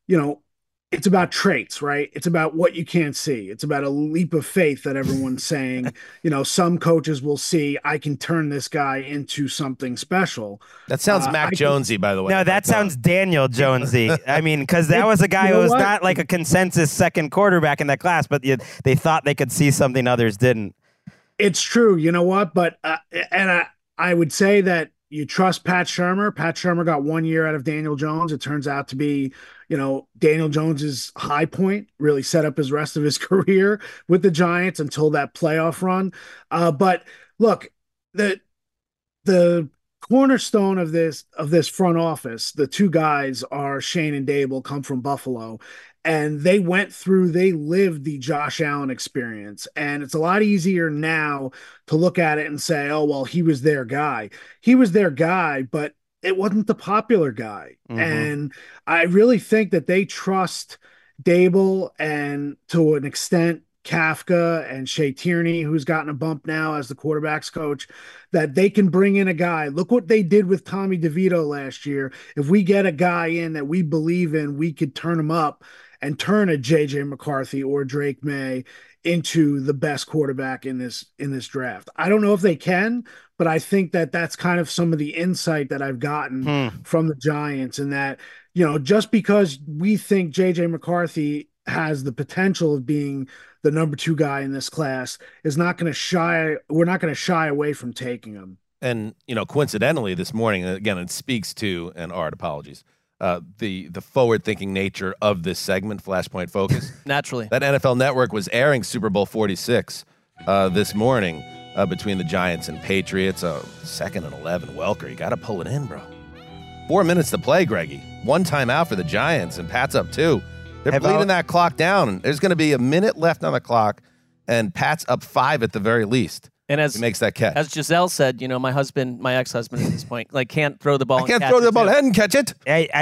it's about traits, right? It's about what you can't see. It's about a leap of faith that everyone's saying, some coaches will see, I can turn this guy into something special. That sounds Mac Jonesy, by the way. No, that sounds Daniel Jonesy. I mean, because that was a guy who was not like a consensus second quarterback in that class, but they thought they could see something others didn't. It's true. You know what? But, I would say that you trust Pat Shurmur. Pat Shurmur got 1 year out of Daniel Jones. It turns out to be, Daniel Jones's high point, really set up his rest of his career with the Giants until that playoff run. But look, the cornerstone of this front office, the two guys are Shane and Daboll, come from Buffalo. And they lived the Josh Allen experience. And it's a lot easier now to look at it and say, oh, well, he was their guy. He was their guy, but it wasn't the popular guy. Mm-hmm. And I really think that they trust Daboll and to an extent Kafka and Shea Tierney, who's gotten a bump now as the quarterback's coach, that they can bring in a guy. Look what they did with Tommy DeVito last year. If we get a guy in that we believe in, we could turn him up and turn a J.J. McCarthy or Drake May into the best quarterback in this draft. I don't know if they can, but I think that that's kind of some of the insight that I've gotten from the Giants, and that, just because we think J.J. McCarthy has the potential of being the number 2 guy in this class we're not going to shy away from taking him. And, coincidentally this morning, again, it speaks to, and Art, apologies, the forward-thinking nature of this segment, Flashpoint Focus. Naturally. That NFL Network was airing Super Bowl 46 this morning between the Giants and Patriots. 2nd and 11. Welker, you got to pull it in, bro. 4 minutes to play, Greggy. 1 timeout for the Giants, and Pat's up 2. They're bleeding that clock down. There's going to be a minute left on the clock, and Pat's up 5 at the very least. And as he makes that catch, as Giselle said, my ex-husband at this point, can't throw the ball. I can't throw the ball ahead and catch it.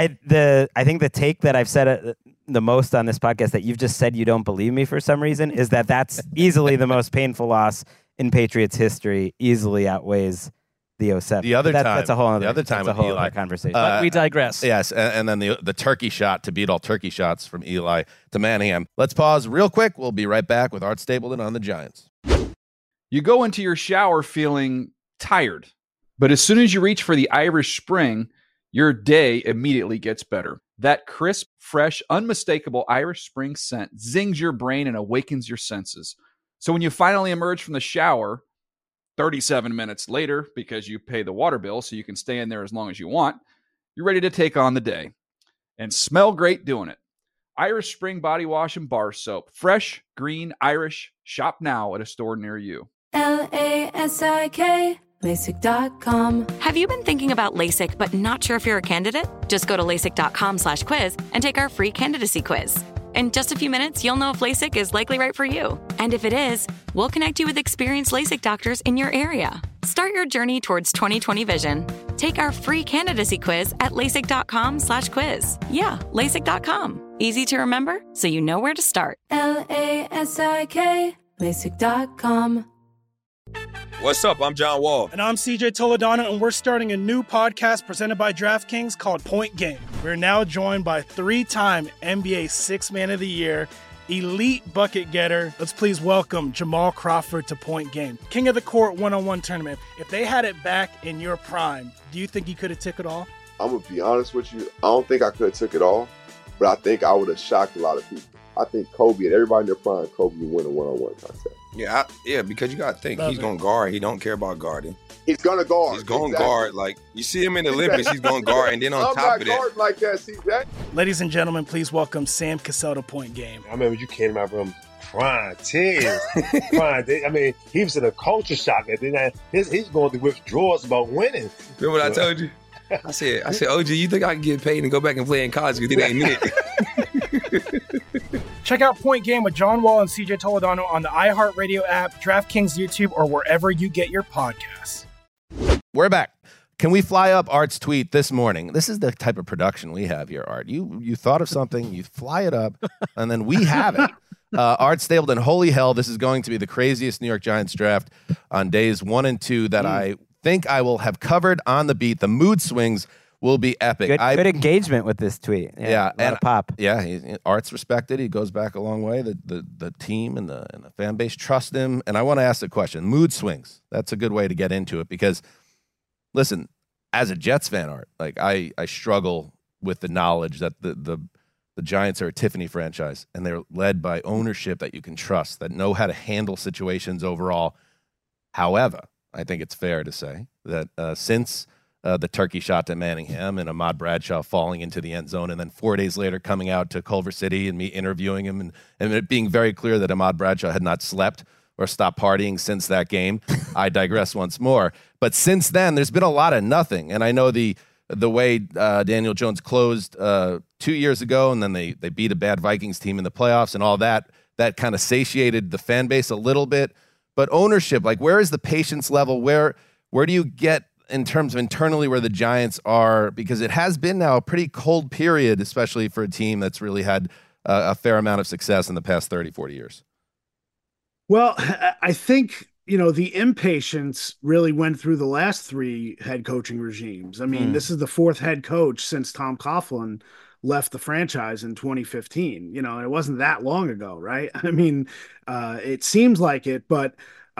I think the take that I've said the most on this podcast that you've just said you don't believe me for some reason is that's easily the most painful loss in Patriots history. Easily outweighs the 07. The other time, that's a whole other. The other time, that's a whole other conversation. But we digress. Yes, and then the turkey shot to beat all turkey shots from Eli to Manningham. Let's pause real quick. We'll be right back with Art Stapleton on the Giants. You go into your shower feeling tired, but as soon as you reach for the Irish Spring, your day immediately gets better. That crisp, fresh, unmistakable Irish Spring scent zings your brain and awakens your senses. So when you finally emerge from the shower 37 minutes later, because you pay the water bill so you can stay in there as long as you want, you're ready to take on the day and smell great doing it. Irish Spring Body Wash and Bar Soap. Fresh, green, Irish. Shop now at a store near you. LASIK, LASIK.com. Have you been thinking about LASIK but not sure if you're a candidate? Just go to LASIK.com/quiz and take our free candidacy quiz. In just a few minutes, you'll know if LASIK is likely right for you. And if it is, we'll connect you with experienced LASIK doctors in your area. Start your journey towards 20/20 vision. Take our free candidacy quiz at LASIK.com/quiz. Yeah, LASIK.com. Easy to remember, so you know where to start. LASIK, LASIK.com. What's up? I'm John Wall. And I'm CJ Toledano, and we're starting a new podcast presented by DraftKings called Point Game. We're now joined by 3-time NBA Sixth Man of the Year, elite bucket getter. Let's please welcome Jamal Crawford to Point Game. King of the Court one-on-one tournament. If they had it back in your prime, do you think you could have took it all? I'm going to be honest with you. I don't think I could have took it all, but I think I would have shocked a lot of people. I think Kobe and everybody in their prime, Kobe would win a one-on-one contest. Yeah, because you got to think, he's going to guard. He don't care about guarding. He's going to guard. He's going to guard. Like, you see him in the Olympics, he's going to guard. And then on top of that. Like that, see that? Ladies and gentlemen, please welcome Sam Cassell to Point Game. I remember you came out from crying, tears. I mean, he was in a culture shock. And then he's going through withdrawals about winning. Remember what I told you? I said, OG, you think I can get paid and go back and play in college because it ain't it? Check out Point Game with John Wall and CJ Toledano on the iHeartRadio app, DraftKings YouTube, or wherever you get your podcasts. We're back. Can we fly up Art's tweet this morning? This is the type of production we have here, Art. You thought of something, you fly it up, and then we have it. Art Stapleton, holy hell, this is going to be the craziest New York Giants draft on days 1 and 2 that I think I will have covered on the beat. The mood swings will be epic. Good engagement with this tweet. Yeah, and pop. Yeah, Art's respected. He goes back a long way. The team and the fan base trust him. And I want to ask a question. Mood swings. That's a good way to get into it because, listen, as a Jets fan, Art, like I struggle with the knowledge that the Giants are a Tiffany franchise and they're led by ownership that you can trust, that know how to handle situations overall. However, I think it's fair to say that since the turkey shot to Manningham and Ahmad Bradshaw falling into the end zone, and then 4 days later coming out to Culver City and me interviewing him and it being very clear that Ahmad Bradshaw had not slept or stopped partying since that game. I digress once more. But since then, there's been a lot of nothing. And I know the way Daniel Jones closed 2 years ago, and then they beat a bad Vikings team in the playoffs and all that kind of satiated the fan base a little bit. But ownership, like where is the patience level? Where do you get in terms of internally where the Giants are? Because it has been now a pretty cold period, especially for a team that's really had a fair amount of success in the past 30, 40 years. Well, I think, the impatience really went through the last 3 head coaching regimes. I mean, this is the 4th head coach since Tom Coughlin left the franchise in 2015. It wasn't that long ago, right? I mean, it seems like it, but,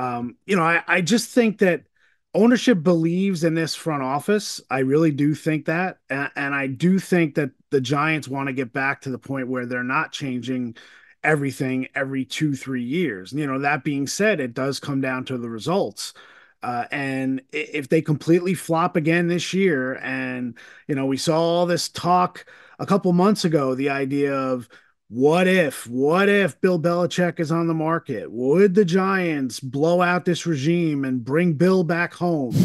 I just think that ownership believes in this front office. I really do think that. And I do think that the Giants want to get back to the point where they're not changing everything every 2-3 years. That being said, it does come down to the results. And if they completely flop again this year, and, we saw all this talk a couple months ago, the idea of what if Bill Belichick is on the market? Would the Giants blow out this regime and bring Bill back home?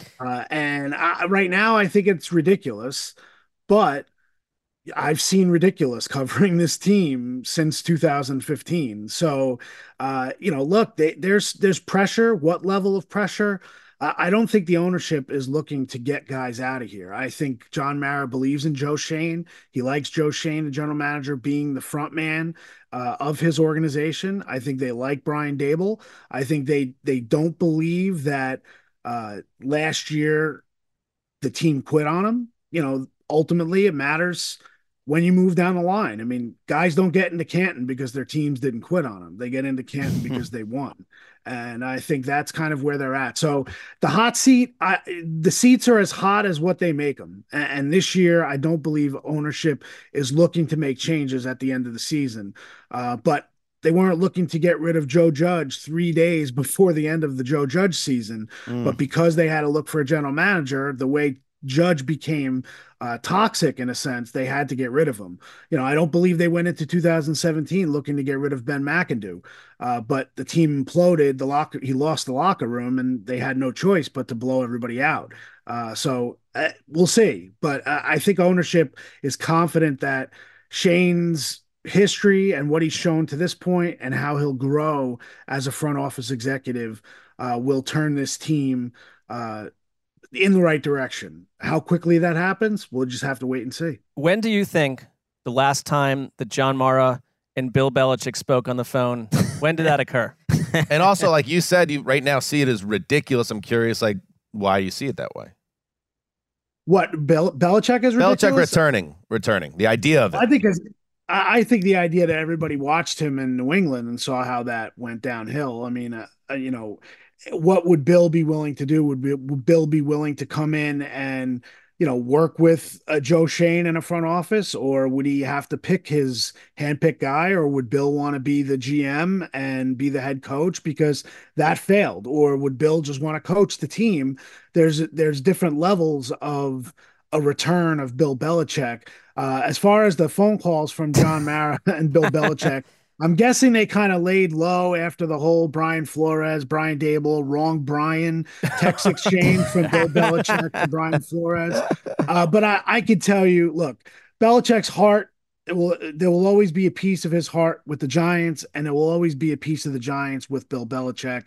Right now, I think it's ridiculous, but I've seen ridiculous covering this team since 2015. So, look, there's pressure. What level of pressure? I don't think the ownership is looking to get guys out of here. I think John Mara believes in Joe Schoen. He likes Joe Schoen, the general manager, being the front man of his organization. I think they like Brian Daboll. I think they don't believe that last year the team quit on him. Ultimately it matters when you move down the line. I mean, guys don't get into Canton because their teams didn't quit on them. They get into Canton because they won. And I think that's kind of where they're at. So the hot seat, the seats are as hot as what they make them. And this year, I don't believe ownership is looking to make changes at the end of the season. But they weren't looking to get rid of Joe Judge 3 days before the end of the Joe Judge season. But because they had to look for a general manager, the way Judge became toxic in a sense, they had to get rid of him. I don't believe they went into 2017 looking to get rid of Ben McAdoo, but the team imploded. He lost the locker room, and they had no choice but to blow everybody out. So we'll see. But I think ownership is confident that Shane's history and what he's shown to this point and how he'll grow as a front office executive will turn this team in the right direction. How quickly that happens, we'll just have to wait and see. When do you think the last time that John Mara and Bill Belichick spoke on the phone, when did that occur? And also, like you said, you right now see it as ridiculous. I'm curious, like, why you see it that way. What Belichick is ridiculous? Belichick returning. The idea of it. I think the idea that everybody watched him in New England and saw how that went downhill. I mean, what would Bill be willing to do? Would Bill be willing to come in and work with Joe Shane in a front office, or would he have to pick his handpicked guy, or would Bill want to be the GM and be the head coach because that failed, or would Bill just want to coach the team? There's different levels of a return of Bill Belichick. As far as the phone calls from John Mara and Bill Belichick, I'm guessing they kind of laid low after the whole Brian Flores, Brian Dable, wrong Brian text exchange from Bill Belichick to Brian Flores. But I could tell you, look, Belichick's heart, there will always be a piece of his heart with the Giants, and there will always be a piece of the Giants with Bill Belichick.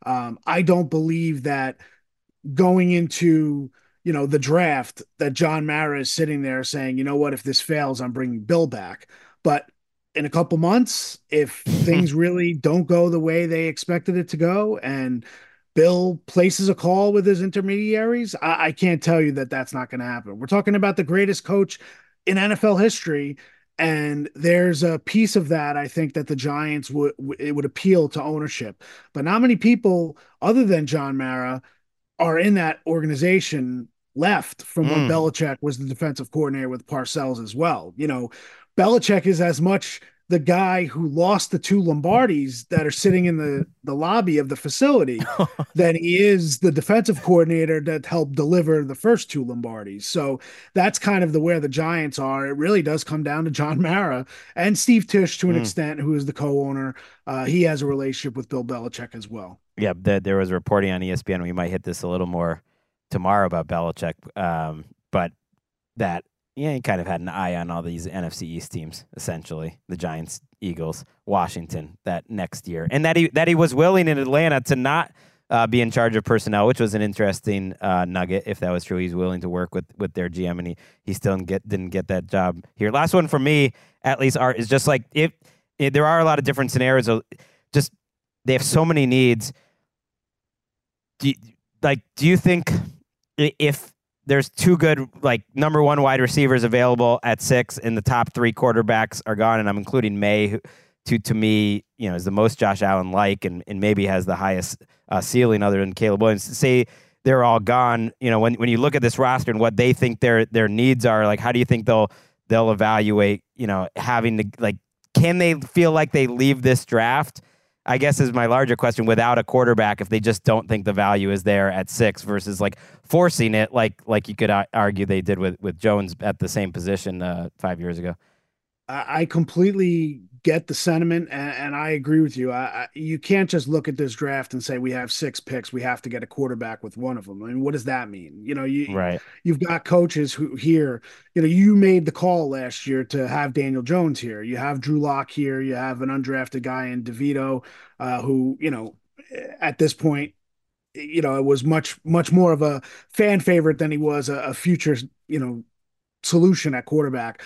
I don't believe that going into the draft that John Mara is sitting there saying, you know what, if this fails, I'm bringing Bill back. But in a couple months, if things really don't go the way they expected it to go, and Bill places a call with his intermediaries, I can't tell you that that's not going to happen. We're talking about the greatest coach in NFL history, and there's a piece of that I think that the Giants would appeal to ownership. But not many people other than John Mara are in that organization left from when Belichick was the defensive coordinator with Parcells as well. Belichick is as much the guy who lost the 2 Lombardis that are sitting in the lobby of the facility than he is the defensive coordinator that helped deliver the first 2 Lombardis. So that's kind of where the Giants are. It really does come down to John Mara and Steve Tisch to an extent, who is the co-owner. He has a relationship with Bill Belichick as well. Yeah, there was reporting on ESPN. We might hit this a little more tomorrow about Belichick, but that he kind of had an eye on all these NFC East teams, essentially the Giants, Eagles, Washington that next year, and that he was willing in Atlanta to not be in charge of personnel, which was an interesting nugget. If that was true, he's willing to work with their GM, and he still didn't get that job here. Last one for me, at least, Art, is just like if there are a lot of different scenarios. Just they have so many needs. Do you think if there's 2 good, like, number 1 wide receivers available at 6 and the top 3 quarterbacks are gone, and I'm including May, who to me, is the most Josh Allen like and maybe has the highest ceiling other than Caleb Williams. Say they're all gone, when you look at this roster and what they think their needs are, like, how do you think they'll evaluate, having to, like, can they feel like they leave this draft, I guess, is my larger question, without a quarterback, if they just don't think the value is there at 6 versus like forcing it, like you could argue they did with Jones at the same position 5 years ago. I completely get the sentiment, and I agree with you. You can't just look at this draft and say we have 6 picks, we have to get a quarterback with one of them. I mean, what does that mean? You've got coaches who here, you made the call last year to have Daniel Jones here. You have Drew Lock here. You have an undrafted guy in DeVito, who, at this point, it was much more of a fan favorite than he was a future, solution at quarterback.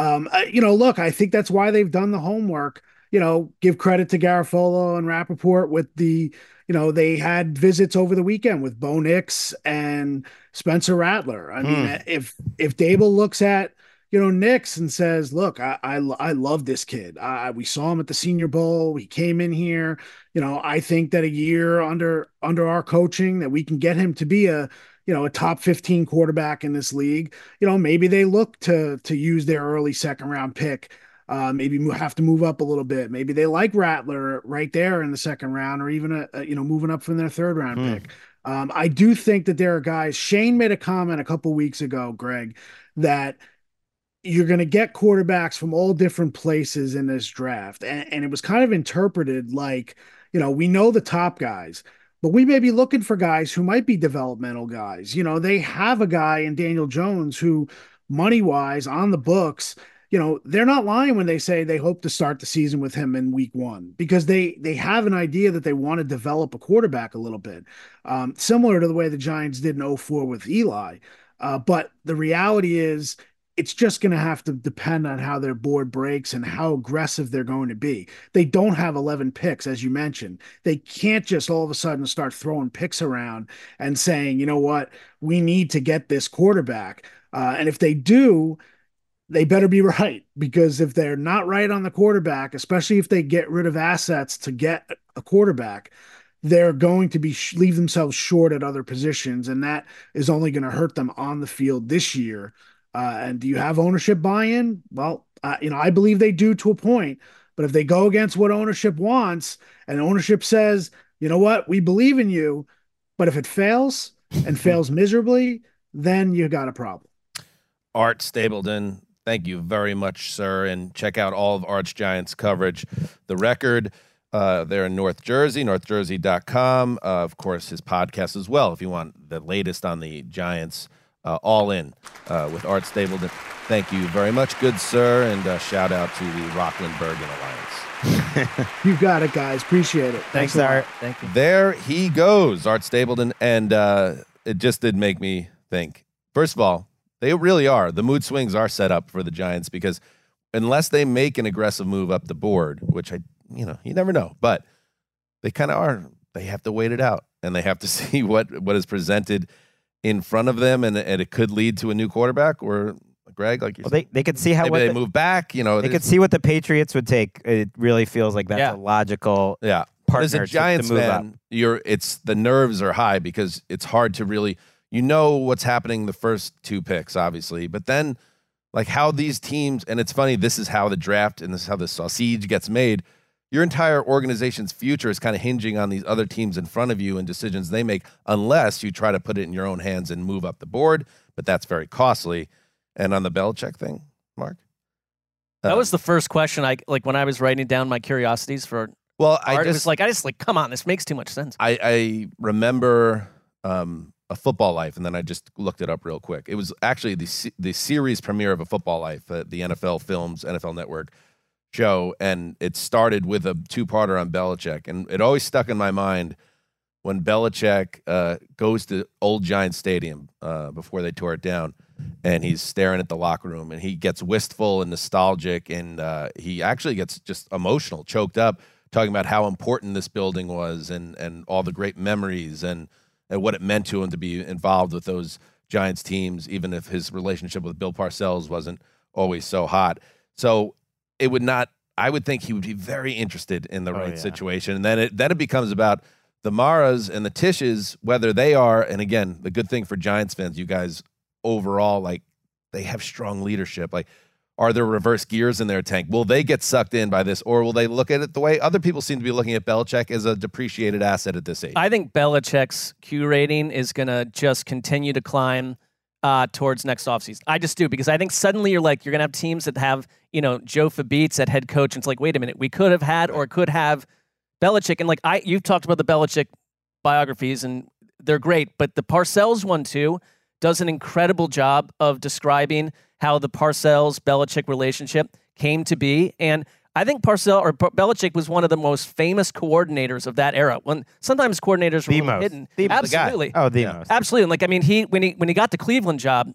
Look, I think that's why they've done the homework. Give credit to Garafolo and Rappaport with they had visits over the weekend with Bo Nix and Spencer Rattler. I mean, if Dable looks at Nix and says, look, I love this kid. We saw him at the Senior Bowl. He came in here. I think that a year under our coaching that we can get him to be a top 15 quarterback in this league. Maybe they look to use their early 2nd round pick. Maybe have to move up a little bit. Maybe they like Rattler right there in the 2nd round, or even moving up from their 3rd round pick. I do think that there are guys. Shane made a comment a couple weeks ago, Greg, that you're going to get quarterbacks from all different places in this draft. And it was kind of interpreted like, we know the top guys, but we may be looking for guys who might be developmental guys. They have a guy in Daniel Jones who, money-wise, on the books, they're not lying when they say they hope to start the season with him in week 1, because they have an idea that they want to develop a quarterback a little bit, similar to the way the Giants did in 2004 with Eli. But the reality is, it's just going to have to depend on how their board breaks and how aggressive they're going to be. They don't have 11 picks, as you mentioned. They can't just all of a sudden start throwing picks around and saying, you know what, we need to get this quarterback. And if they do, they better be right, because if they're not right on the quarterback, especially if they get rid of assets to get a quarterback, they're going to be leave themselves short at other positions, and that is only going to hurt them on the field this year. And do you have ownership buy-in? Well, I believe they do to a point, but if they go against what ownership wants and ownership says, you know what, we believe in you, but if it fails and fails miserably, then you got a problem. Art Stapleton, thank you very much, sir. And check out all of Art's Giants coverage. The Record, they're in North Jersey, northjersey.com. Of course, his podcast as well, if you want the latest on the Giants. All In with Art Stapleton. Thank you very much, good sir, and shout out to the Rockland Bergen Alliance. You got it, guys. Appreciate it. Thanks, Art. Thank you. There he goes, Art Stapleton, and it just did make me think. First of all, they really are. The mood swings are set up for the Giants, because unless they make an aggressive move up the board, which you never know, but they kind of are. They have to wait it out, and they have to see what is presented in front of them, and it could lead to a new quarterback, or Greg, like you said, they could see how they move back. They could see what the Patriots would take. It really feels like that's a logical partner. As a Giants to move fan, up. It's the nerves are high, because it's hard to really what's happening the first two picks, obviously, but then like how these teams, and it's funny, this is how the draft and this is how the sausage gets made. Your entire organization's future is kind of hinging on these other teams in front of you and decisions they make, unless you try to put it in your own hands and move up the board. But that's very costly. And on the Belichick thing, Mark? That was the first question when I was writing down my curiosities for Art. I just come on, this makes too much sense. I remember A Football Life, and then I just looked it up real quick. It was actually the series premiere of A Football Life at the NFL Films, NFL Network show, and it started with a two-parter on Belichick, and it always stuck in my mind when Belichick goes to old Giants Stadium before they tore it down, and he's staring at the locker room, and he gets wistful and nostalgic, and he actually gets just emotional, choked up, talking about how important this building was, and all the great memories, and what it meant to him to be involved with those Giants teams, even if his relationship with Bill Parcells wasn't always so hot. So I would think he would be very interested in the right situation. And then it becomes about the Maras and the Tishes, whether they are, and again, the good thing for Giants fans, you guys overall, like, they have strong leadership. Like, are there reverse gears in their tank? Will they get sucked in by this, or will they look at it the way other people seem to be looking at Belichick as a depreciated asset at this age? I think Belichick's Q rating is going to just continue to climb towards next offseason. I just do, because I think suddenly you're going to have teams that have, Joe Fabitz at head coach, and it's like, wait a minute, we could have had or could have Belichick. And you've talked about the Belichick biographies, and they're great, but the Parcells one too does an incredible job of describing how the Parcells-Belichick relationship came to be. And I think Belichick was one of the most famous coordinators of that era. When sometimes coordinators were really hidden. Absolutely. The most. Absolutely. When he got the Cleveland job,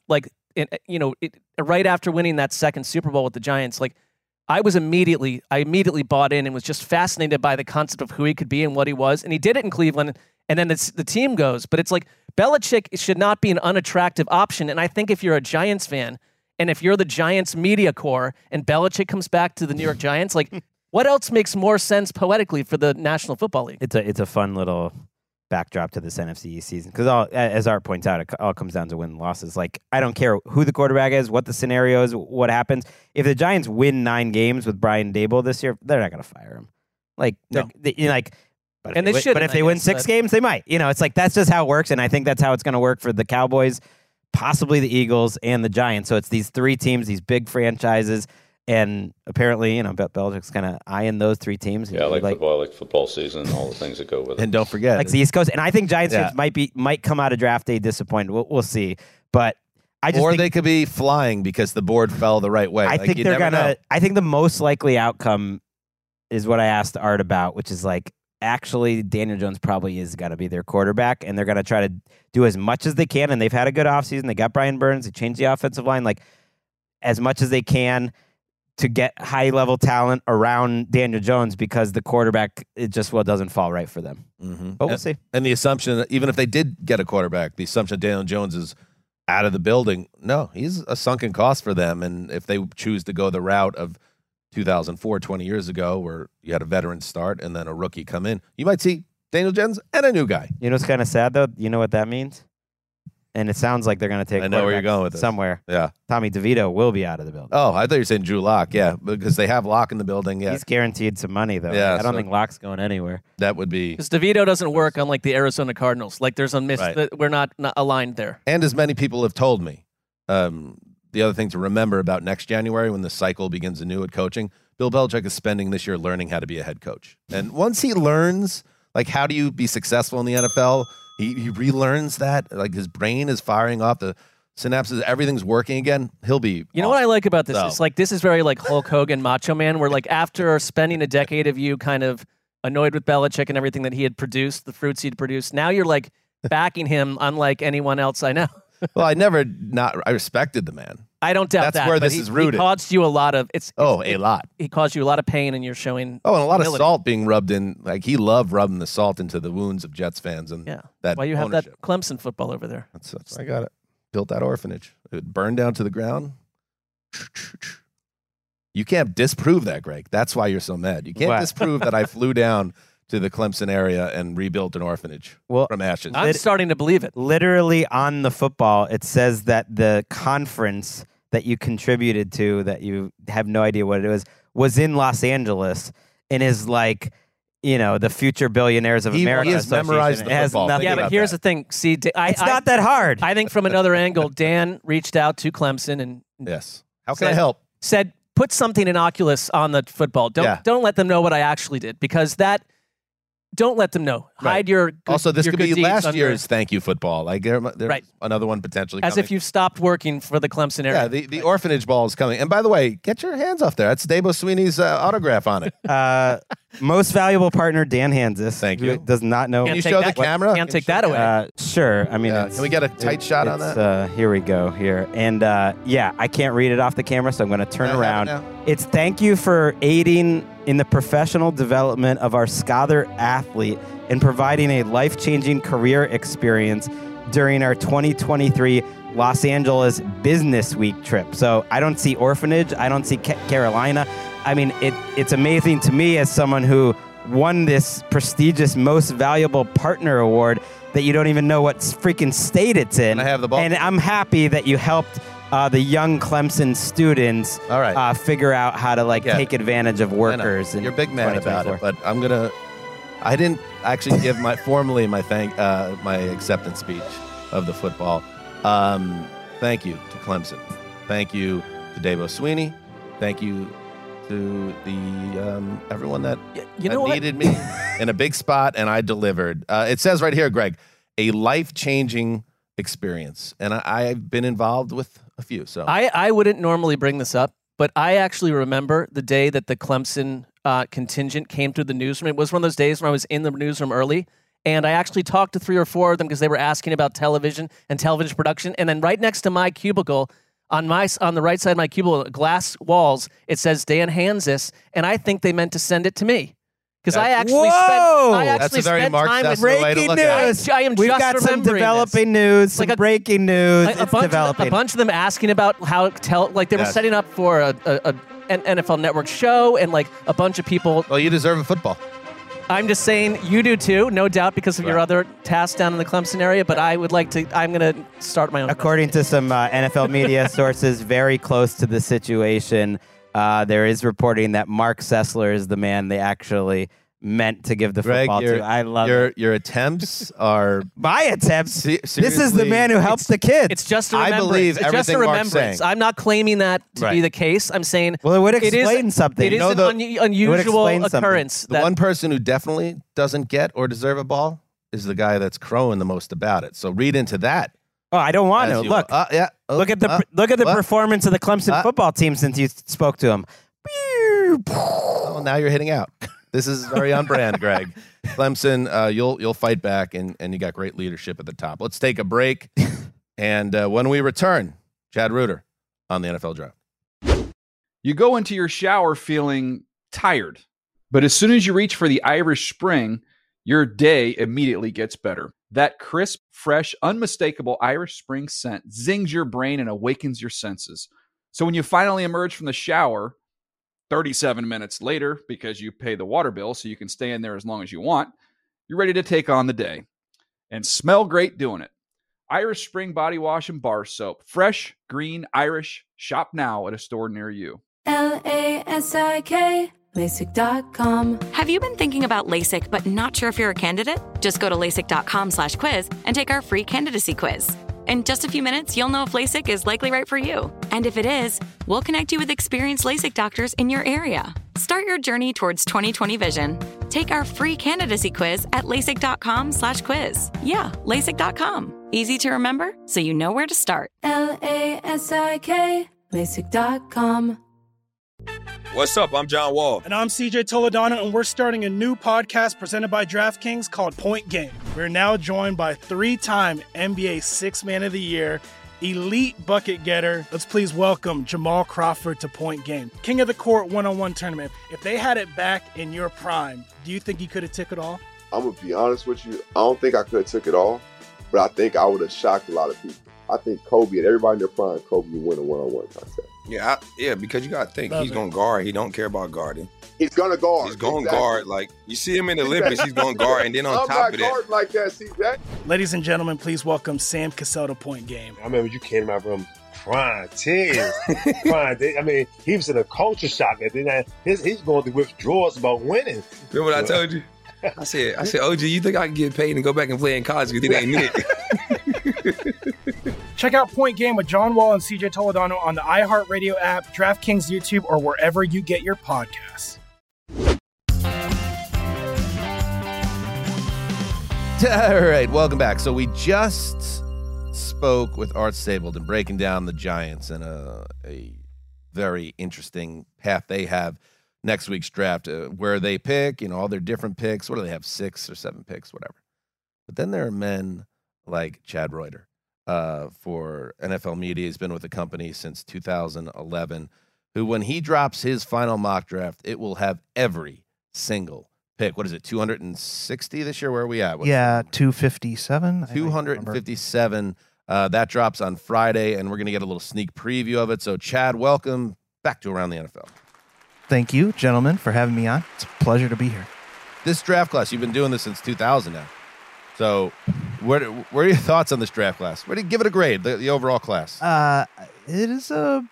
right after winning that second Super Bowl with the Giants, I immediately bought in and was just fascinated by the concept of who he could be and what he was. And he did it in Cleveland, and then the team goes. But it's like Belichick should not be an unattractive option. And I think if you're a Giants fan, and if you're the Giants media corps and Belichick comes back to the New York Giants, what else makes more sense poetically for the National Football League? It's a fun little backdrop to this NFC East season, because as Art points out, it all comes down to win and losses. I don't care who the quarterback is, what the scenario is, what happens. If the Giants win 9 games with Brian Daboll this year, they're not going to fire him. No. But if they win 6 games, they might. It's that's just how it works, and I think that's how it's going to work for the Cowboys, possibly the Eagles, and the Giants. So it's these 3 teams, these big franchises, and apparently, Belichick's kind of eyeing those 3 teams. Yeah, I like football, I like football season, and all the things that go with it. And don't forget, the East Coast. And I think Giants fans might come out of draft day disappointed. We'll see, but I just think they could be flying because the board fell the right way. I think they're gonna. I think the most likely outcome is what I asked Art about, which is actually, Daniel Jones probably is going to be their quarterback, and they're going to try to do as much as they can, and they've had a good offseason. They got Brian Burns. They changed the offensive line. as much as they can to get high-level talent around Daniel Jones because the quarterback, it just doesn't fall right for them. Mm-hmm. But we'll see. And the assumption that even if they did get a quarterback, the assumption that Daniel Jones is out of the building, no, he's a sunken cost for them. And if they choose to go the route of 2004, 20 years ago, where you had a veteran start and then a rookie come in, you might see Daniel Jones and a new guy. You know what's kind of sad, though? You know what that means? And it sounds like they're going to take I know where you're going with this. Somewhere. Yeah. Tommy DeVito will be out of the building. Oh, I thought you were saying Drew Lock. Yeah, because they have Lock in the building. Yeah. He's guaranteed some money, though. Yeah, I don't think Lock's going anywhere. That would be. Because DeVito doesn't work on like the Arizona Cardinals. Like there's we're not aligned there. And as many people have told me, the other thing to remember about next January when the cycle begins anew at coaching, Bill Belichick is spending this year learning how to be a head coach. And once he learns, like, how do you be successful in the NFL, he relearns that. Like, his brain is firing off, the synapses, everything's working again. He'll be You know what I like about this? It's like, this is very like Hulk Hogan, Macho Man, where like after spending a decade of you kind of annoyed with Belichick and everything that he had produced, the fruits he'd produced, now you're like backing him unlike anyone else I know. Well, I respected the man. I don't doubt that. That's where this is rooted. He caused you a lot of a lot. He caused you a lot of pain, and you're showing. Oh, and a lot humility. of salt being rubbed in. Like, he loved rubbing the salt into the wounds of Jets fans, and that. Why you have ownership. that Clemson football over there? That's I got it. Built that orphanage. It burned down to the ground. You can't disprove that, Greg. That's why you're so mad. You can't disprove that I flew down to the Clemson area and rebuilt an orphanage from ashes. I'm starting to believe it. Literally on the football, it says that the conference that you contributed to, that you have no idea what it was in Los Angeles, and is like, the future billionaires of America. He has memorized the football. Yeah, but here's the thing. See, it's not that hard. I think from another angle, Dan reached out to Clemson and how can I help? Said, put something innocuous on the football. Don't let them know what I actually did, because that. Don't let them know. Hide your good, Also, this your could good be deeds last under- year's thank you football. Like, there's another one potentially As coming. if you've stopped working for the Clemson area. Yeah, the orphanage ball is coming. And by the way, get your hands off there. That's Dabo Sweeney's autograph on it. Most valuable partner, Dan Hansis. Thank you. Does not know. Can you show the camera? Can't take that away. Sure. I mean, can we get a tight shot on that? Here we go. Here. And I can't read it off the camera, so I'm going to turn around. It's thank you for aiding in the professional development of our scholar athlete and providing a life-changing career experience during our 2023 Los Angeles Business Week trip. So I don't see orphanage. I don't see Carolina. I mean, it's amazing to me as someone who won this prestigious Most Valuable Partner Award that you don't even know what freaking state it's in. And I have the ball. And I'm happy that you helped the young Clemson students figure out how to take advantage of workers. You're big mad about it, but I didn't actually give my acceptance speech of the football. Thank you to Clemson. Thank you to Dabo Sweeney. Thank you to the everyone that needed me in a big spot, and I delivered. It says right here, Greg, a life-changing experience, and I've been involved with a few. So I wouldn't normally bring this up, but I actually remember the day that the Clemson contingent came through the newsroom. It was one of those days when I was in the newsroom early, and I actually talked to 3 or 4 of them because they were asking about television and television production. And then right next to my cubicle, on the right side of my cubicle, glass walls, it says Dan Hansis, and I think they meant to send it to me. Because I actually That's a very Mark time with Sessler way to look at it. I am We've just got some remembering developing this. news, some breaking news. A bunch of them asking about how they were setting up for an NFL Network show, and like a bunch of people. Well, you deserve a football. I'm just saying you do too, no doubt, because of your other tasks down in the Clemson area. But I would like to. I'm going to start my own. According to some NFL media sources very close to the situation, there is reporting that Mark Sessler is the man they actually meant to give the football to. I love it. Your attempts are my attempts. This is the man who helps the kids. It's just a I remembrance. believe it's just a everything Mark's remembrance. saying. I'm not claiming that to be the case. I'm saying it would explain something. It is an unusual occurrence. The one person who definitely doesn't get or deserve a ball is the guy that's crowing the most about it. So read into that. Oh, I don't want to. Look, look at the performance of the Clemson football team since you spoke to him. Oh, now you're hitting out. This is very on brand, Greg. Clemson, you'll fight back, and you got great leadership at the top. Let's take a break, and when we return, Chad Reuter on the NFL Draft. You go into your shower feeling tired, but as soon as you reach for the Irish Spring, your day immediately gets better. That crisp, fresh, unmistakable Irish Spring scent zings your brain and awakens your senses. So when you finally emerge from the shower 37 minutes later, because you pay the water bill so you can stay in there as long as you want, you're ready to take on the day and smell great doing it. Irish Spring Body Wash and Bar Soap. Fresh, green, Irish. Shop now at a store near you. LASIK, LASIK.com. Have you been thinking about LASIK but not sure if you're a candidate? Just go to LASIK.com/quiz and take our free candidacy quiz. In just a few minutes, you'll know if LASIK is likely right for you. And if it is, we'll connect you with experienced LASIK doctors in your area. Start your journey towards 20/20 vision. Take our free candidacy quiz at LASIK.com/quiz. Yeah, LASIK.com. Easy to remember, so you know where to start. LASIK, LASIK.com. What's up? I'm John Wall. And I'm CJ Toledano, and we're starting a new podcast presented by DraftKings called Point Game. We're now joined by three-time NBA Sixth Man of the Year, elite bucket getter. Let's please welcome Jamal Crawford to Point Game. King of the Court one-on-one tournament. If they had it back in your prime, do you think you could have took it all? I'm going to be honest with you. I don't think I could have took it all, but I think I would have shocked a lot of people. I think Kobe and everybody in their prime, Kobe would win a one-on-one contest. Yeah, because you got to think. He's going to guard. He don't care about guarding. He's going to guard. He's going to guard. Like, you see him in the Olympics, he's going to guard. And then on top of that. I'm not guarding like that, CJ. Ladies and gentlemen, please welcome Sam Cassell to Point Game. I remember you came to my room crying, tears. Crying. I mean, he was in a culture shock. And then he's going through withdrawals about winning. Remember what I told you? I said, OG, you think I can get paid and go back and play in college because it ain't it? Check out Point Game with John Wall and CJ Toledano on the iHeartRadio app, DraftKings YouTube, or wherever you get your podcasts. All right, welcome back. So we just spoke with Art Stapleton, breaking down the Giants and a very interesting path they have next week's draft, where they pick, all their different picks. What do they have, 6 or 7 picks, whatever. But then there are men like Chad Reuter for NFL Media. He's been with the company since 2011, who, when he drops his final mock draft, it will have every single pick. What is it, 260 this year? Where are we at? 257. 257. That drops on Friday, and we're going to get a little sneak preview of it. So, Chad, welcome back to Around the NFL. Thank you, gentlemen, for having me on. It's a pleasure to be here. This draft class, you've been doing this since 2000 now. So, what are your thoughts on this draft class? Where do you give it a grade, the overall class? It is a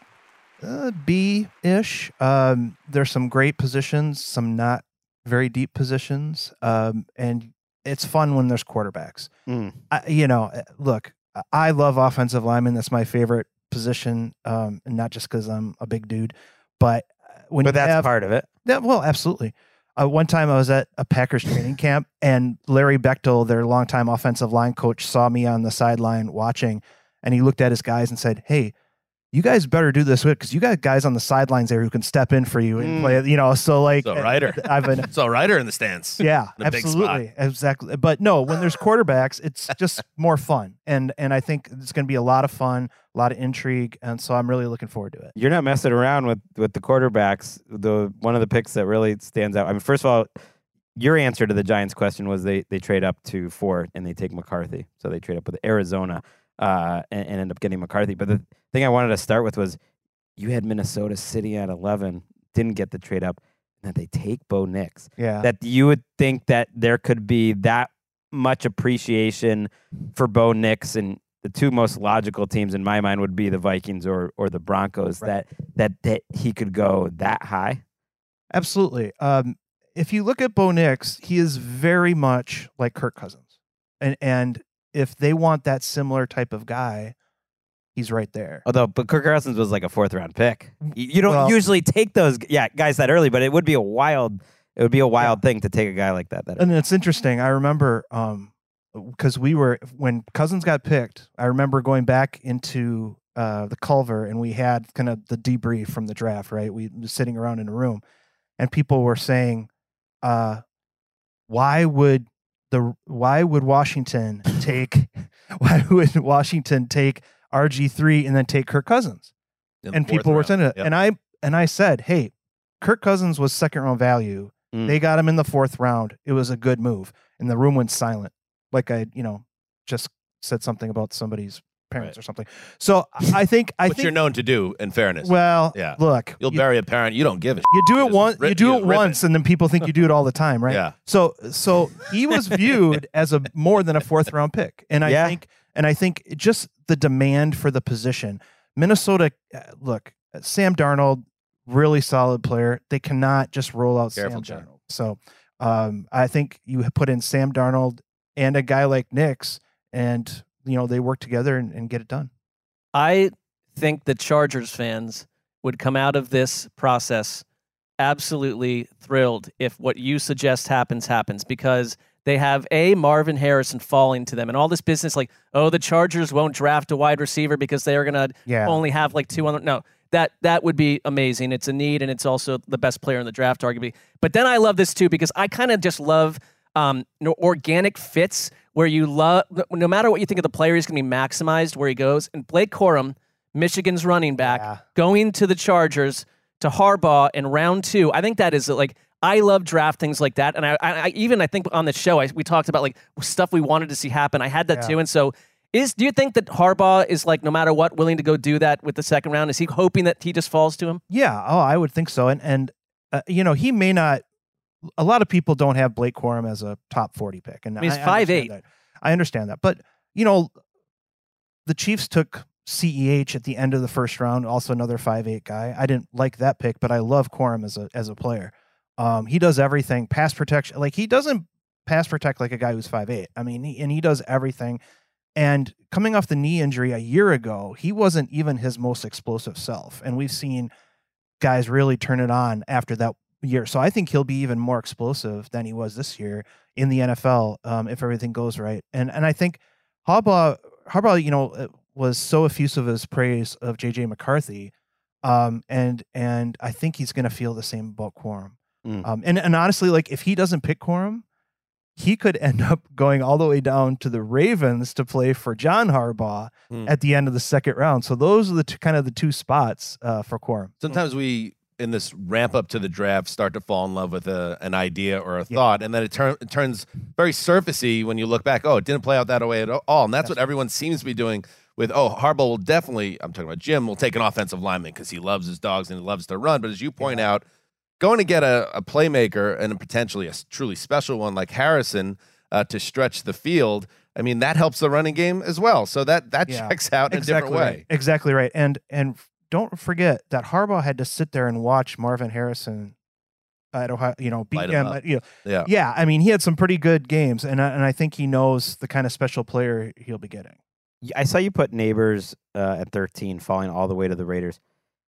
B-ish. There's some great positions, some not very deep positions, and it's fun when there's quarterbacks. Look, I love offensive linemen. That's my favorite position, and not just because I'm a big dude, but that's part of it. Yeah, well, absolutely. One time I was at a Packers training camp, and Larry Bechtel, their longtime offensive line coach, saw me on the sideline watching, and he looked at his guys and said, "Hey, you guys better do this because you got guys on the sidelines there who can step in for you and play." So like, so Ryder, so Ryder in the stands. Yeah, in a absolutely, big spot. Exactly. But no, when there's quarterbacks, it's just more fun, and I think it's going to be a lot of fun, a lot of intrigue, and so I'm really looking forward to it. You're not messing around with the quarterbacks. One of the picks that really stands out. I mean, first of all, your answer to the Giants question was they trade up to 4 and they take McCarthy, so they trade up with Arizona. And end up getting McCarthy. But the thing I wanted to start with was you had Minnesota City at 11, didn't get the trade up, and that they take Bo Nix. Yeah. That you would think that there could be that much appreciation for Bo Nix, and the two most logical teams in my mind would be the Vikings or the Broncos, right. that he could go that high. Absolutely. If you look at Bo Nix, he is very much like Kirk Cousins. And if they want that similar type of guy, he's right there. But Kirk Cousins was like a 4th-round pick. You don't usually take those guys that early, but it would be a wild thing to take a guy like that. And it's interesting. I remember because when Cousins got picked, I remember going back into the Culver, and we had kind of the debrief from the draft, right? We were sitting around in a room, and people were saying, why would Washington take RG3 and then take Kirk Cousins? And people were saying it. Yep. And and I said, hey, Kirk Cousins was second round value. They got him in the 4th round. It was a good move. And the room went silent. Like I, just said something about somebody's parents or something. So I think you're known to do, in fairness. Well, yeah. Look, You'll bury a parent. You don't give a You do it once. You do it rip once, and then people think you do it all the time, right? Yeah. So he was viewed as a more than a 4th round pick, and I think just the demand for the position. Minnesota, look, Sam Darnold, really solid player. They cannot just roll out Careful, Sam Darnold. So I think you put in Sam Darnold and a guy like Nix, and they work together and get it done. I think the Chargers fans would come out of this process absolutely thrilled if what you suggest happens, because they have Marvin Harrison falling to them and all this business like, oh, the Chargers won't draft a wide receiver because they are going to only have like 200. No, that would be amazing. It's a need, and it's also the best player in the draft, arguably. But then I love this too, because I kind of just love organic fits where you love, no matter what you think of the player, he's going to be maximized where he goes. And Blake Corum, Michigan's running back, going to the Chargers to Harbaugh in round 2. I think that is like, I love draft things like that. And I think on the show, we talked about like stuff we wanted to see happen. I had that too. And so do you think that Harbaugh is like, no matter what, willing to go do that with the 2nd round? Is he hoping that he just falls to him? Yeah. Oh, I would think so. And he may not, a lot of people don't have Blake Corum as a top 40 pick. And he's 5'8". I understand that. But, the Chiefs took CEH at the end of the 1st round, also another 5'8" guy. I didn't like that pick, but I love Corum as a player. He does everything, pass protection. Like, he doesn't pass protect like a guy who's 5'8". I mean, he does everything. And coming off the knee injury a year ago, he wasn't even his most explosive self. And we've seen guys really turn it on after that year. So I think he'll be even more explosive than he was this year in the NFL if everything goes right. And I think Harbaugh, was so effusive of his praise of J.J. McCarthy, and I think he's going to feel the same about Corum. And honestly, like, if he doesn't pick Corum, he could end up going all the way down to the Ravens to play for John Harbaugh at the end of the 2nd round. So those are the kind of the 2 spots for Corum. Sometimes we, in this ramp up to the draft, start to fall in love with an idea or a thought, and then it turns very surfacey when you look back. Oh, it didn't play out that way at all. And that's what everyone seems to be doing with, Harbaugh will definitely, I'm talking about Jim, will take an offensive lineman because he loves his dogs and he loves to run. But as you point out, going to get a playmaker and potentially a truly special one like Harrison to stretch the field, I mean, that helps the running game as well. So that checks out in a different way. Exactly right. And don't forget that Harbaugh had to sit there and watch Marvin Harrison at Ohio, beat him. Yeah. I mean, he had some pretty good games, and I think he knows the kind of special player he'll be getting. I saw you put Neighbors at 13, falling all the way to the Raiders.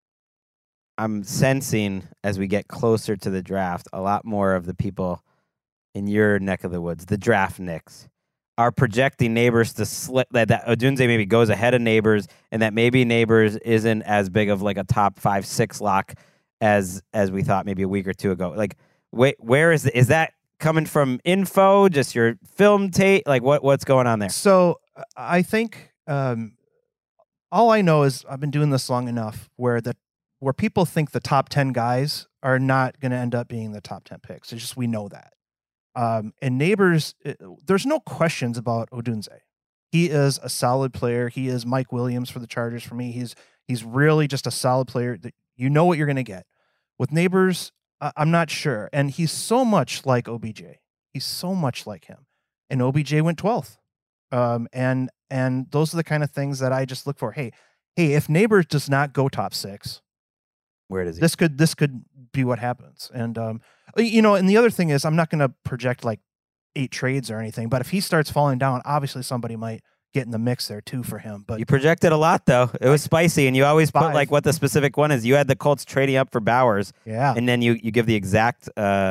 I'm sensing as we get closer to the draft, a lot more of the people in your neck of the woods, the draft nicks, are projecting Neighbors to slip, that Odunze maybe goes ahead of Neighbors, and that maybe Neighbors isn't as big of like a top 5-6 lock as we thought maybe a week or two ago. Like, where is that coming from? Info, just your film tape? Like, what's going on there? So I think all I know is I've been doing this long enough where people think the top 10 guys are not going to end up being the top 10 picks. It's just, we know that. And Neighbors, there's no questions about Odunze. He is a solid player. He is Mike Williams for the Chargers for me. He's really just a solid player that you know what you're going to get. With Neighbors, I'm not sure. And he's so much like OBJ. He's so much like him. And OBJ went 12th. And those are the kind of things that I just look for. Hey, if Neighbors does not go top 6, where does he? This could be what happens. And and the other thing is, I'm not going to project like 8 trades or anything, but if he starts falling down, obviously somebody might get in the mix there too for him. But you projected a lot though. It was spicy, and you always put like what the specific one is. You had the Colts trading up for Bowers. Yeah. And then you give the exact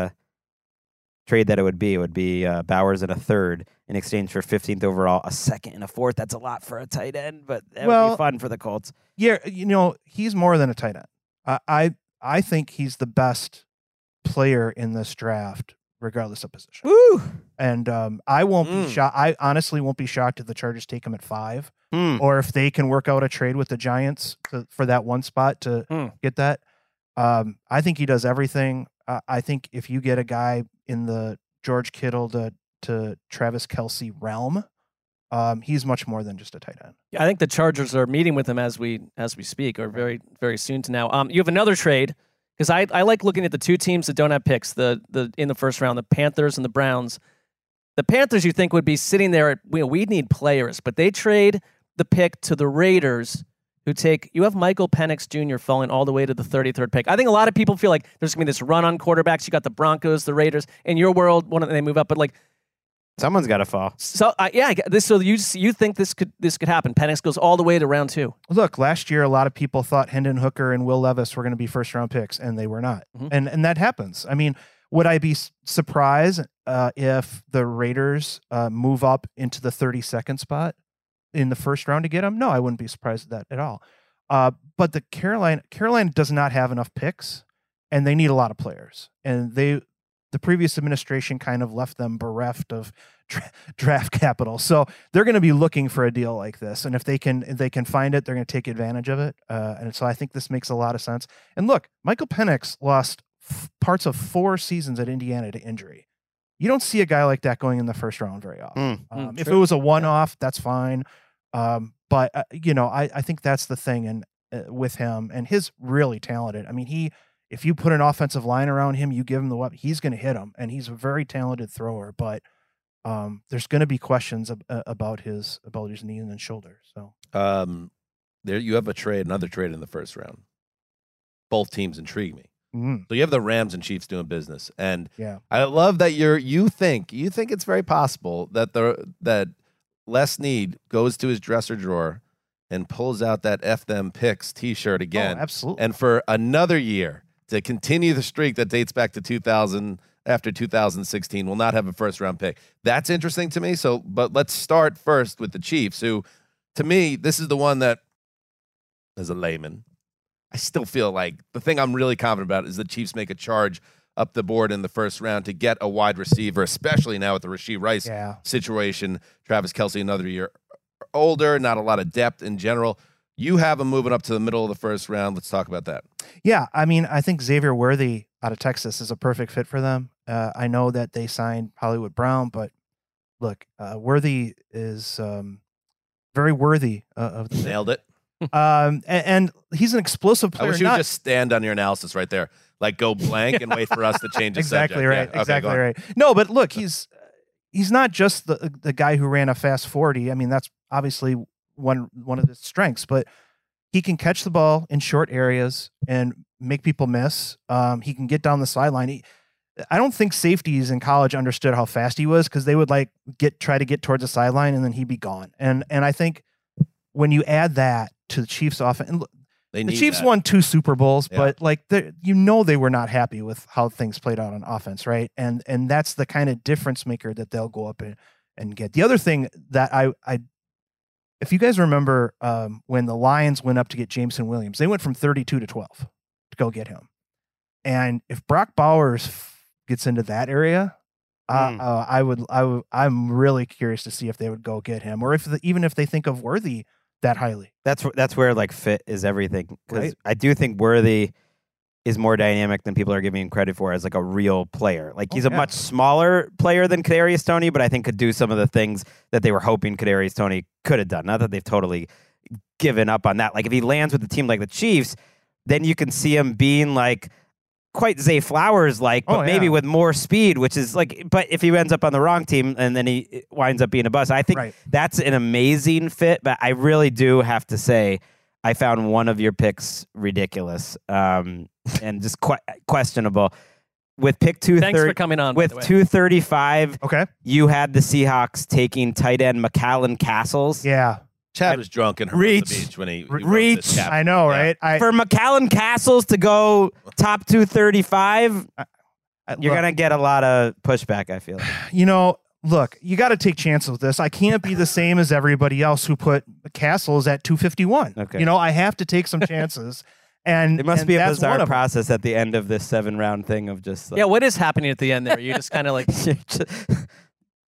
trade that it would be. It would be Bowers and a 3rd in exchange for 15th overall, a 2nd and a 4th. That's a lot for a tight end, but that would be fun for the Colts. Yeah, he's more than a tight end. I think he's the best player in this draft, regardless of position. Woo! And I won't be shocked. I honestly won't be shocked if the Chargers take him at 5, or if they can work out a trade with the Giants for that one spot to get that. I think he does everything. I think if you get a guy in the George Kittle to Travis Kelce realm, he's much more than just a tight end. I think the Chargers are meeting with him as we speak, or very, very soon to now. You have another trade, because I like looking at the two teams that don't have picks in the first round, the Panthers and the Browns. The Panthers, you think, would be sitting there at, we need players, but they trade the pick to the Raiders, who you have Michael Penix Jr. falling all the way to the 33rd pick. I think a lot of people feel like there's going to be this run on quarterbacks. You got the Broncos, the Raiders. In your world, they move up, but like, someone's got to fall. So So you think this could happen? Penix goes all the way to round 2. Look, last year a lot of people thought Hendon Hooker and Will Levis were going to be first round picks, and they were not. Mm-hmm. And that happens. I mean, would I be surprised if the Raiders move up into the 32nd spot in the first round to get him? No, I wouldn't be surprised at that at all. But the Carolina does not have enough picks, and they need a lot of players. And the previous administration kind of left them bereft of draft capital. So they're going to be looking for a deal like this. And if they can find it, they're going to take advantage of it. And so I think this makes a lot of sense. And look, Michael Penix lost parts of 4 seasons at Indiana to injury. You don't see a guy like that going in the first round very often. If it was a one-off, that's fine. But I think that's the thing. And with him, and he's really talented. I mean, if you put an offensive line around him, you give him the weapon, he's going to hit him, and he's a very talented thrower. But there's going to be questions about his knees and shoulder. So there you have another trade in the first round. Both teams intrigue me. Mm-hmm. So you have the Rams and Chiefs doing business, and yeah. I love that you think it's very possible that that Les Snead goes to his dresser drawer and pulls out that F them picks T-shirt again. Oh, absolutely. And for another year to continue the streak that dates back to 2000 after 2016 will not have a first round pick. That's interesting to me. So, but let's start first with the Chiefs, who, to me, this is the one that, as a layman, I still feel like the thing I'm really confident about is the Chiefs make a charge up the board in the first round to get a wide receiver, especially now with the Rashee Rice situation. Travis Kelce, another year older, not a lot of depth in general. You have him moving up to the middle of the first round. Let's talk about that. Yeah, I mean, I think Xavier Worthy out of Texas is a perfect fit for them. I know that they signed Hollywood Brown, but look, Worthy is very worthy of the Nailed it. And he's an explosive player. I wish you would just stand on your analysis right there, like go blank and wait for us to change the exactly subject. right. Yeah. Exactly okay, right. No, but look, he's not just the guy who ran a fast 40. I mean, that's obviously one of his strengths, but he can catch the ball in short areas and make people miss. He can get down the sideline. I don't think safeties in college understood how fast he was, because they would try to get towards the sideline and then he'd be gone. And I think when you add that to the Chiefs' offense, and the Chiefs won 2 Super Bowls, but they were not happy with how things played out on offense, right? And that's the kind of difference maker that they'll go up and get. The other thing that I if you guys remember when the Lions went up to get Jameson Williams, they went from 32 to 12 to go get him. And if Brock Bowers gets into that area, I'm really curious to see if they would go get him, or even if they think of Worthy that highly. That's where fit is everything. Right. I do think Worthy is more dynamic than people are giving him credit for as a real player. He's a much smaller player than Kadarius Toney, but I think could do some of the things that they were hoping Kadarius Toney could have done. Not that they've totally given up on that. If he lands with a team like the Chiefs, then you can see him being quite Zay Flowers but maybe with more speed, which is but if he ends up on the wrong team and then he winds up being a bust, I think that's an amazing fit. But I really do have to say, I found one of your picks ridiculous and just questionable. With pick 230, thanks for coming on. With 235, okay, you had the Seahawks taking tight end McCallan Castles. Yeah. Chad was drunk and reach the beach when he reach. I know, right? For McCallan Castles to go top 235, you're gonna get a lot of pushback, I feel like. Look, you got to take chances with this. I can't be the same as everybody else who put Castles at 251. Okay. I have to take some chances. And it must be a that's bizarre process at the end of this 7-round thing of just what is happening at the end there? You just kind of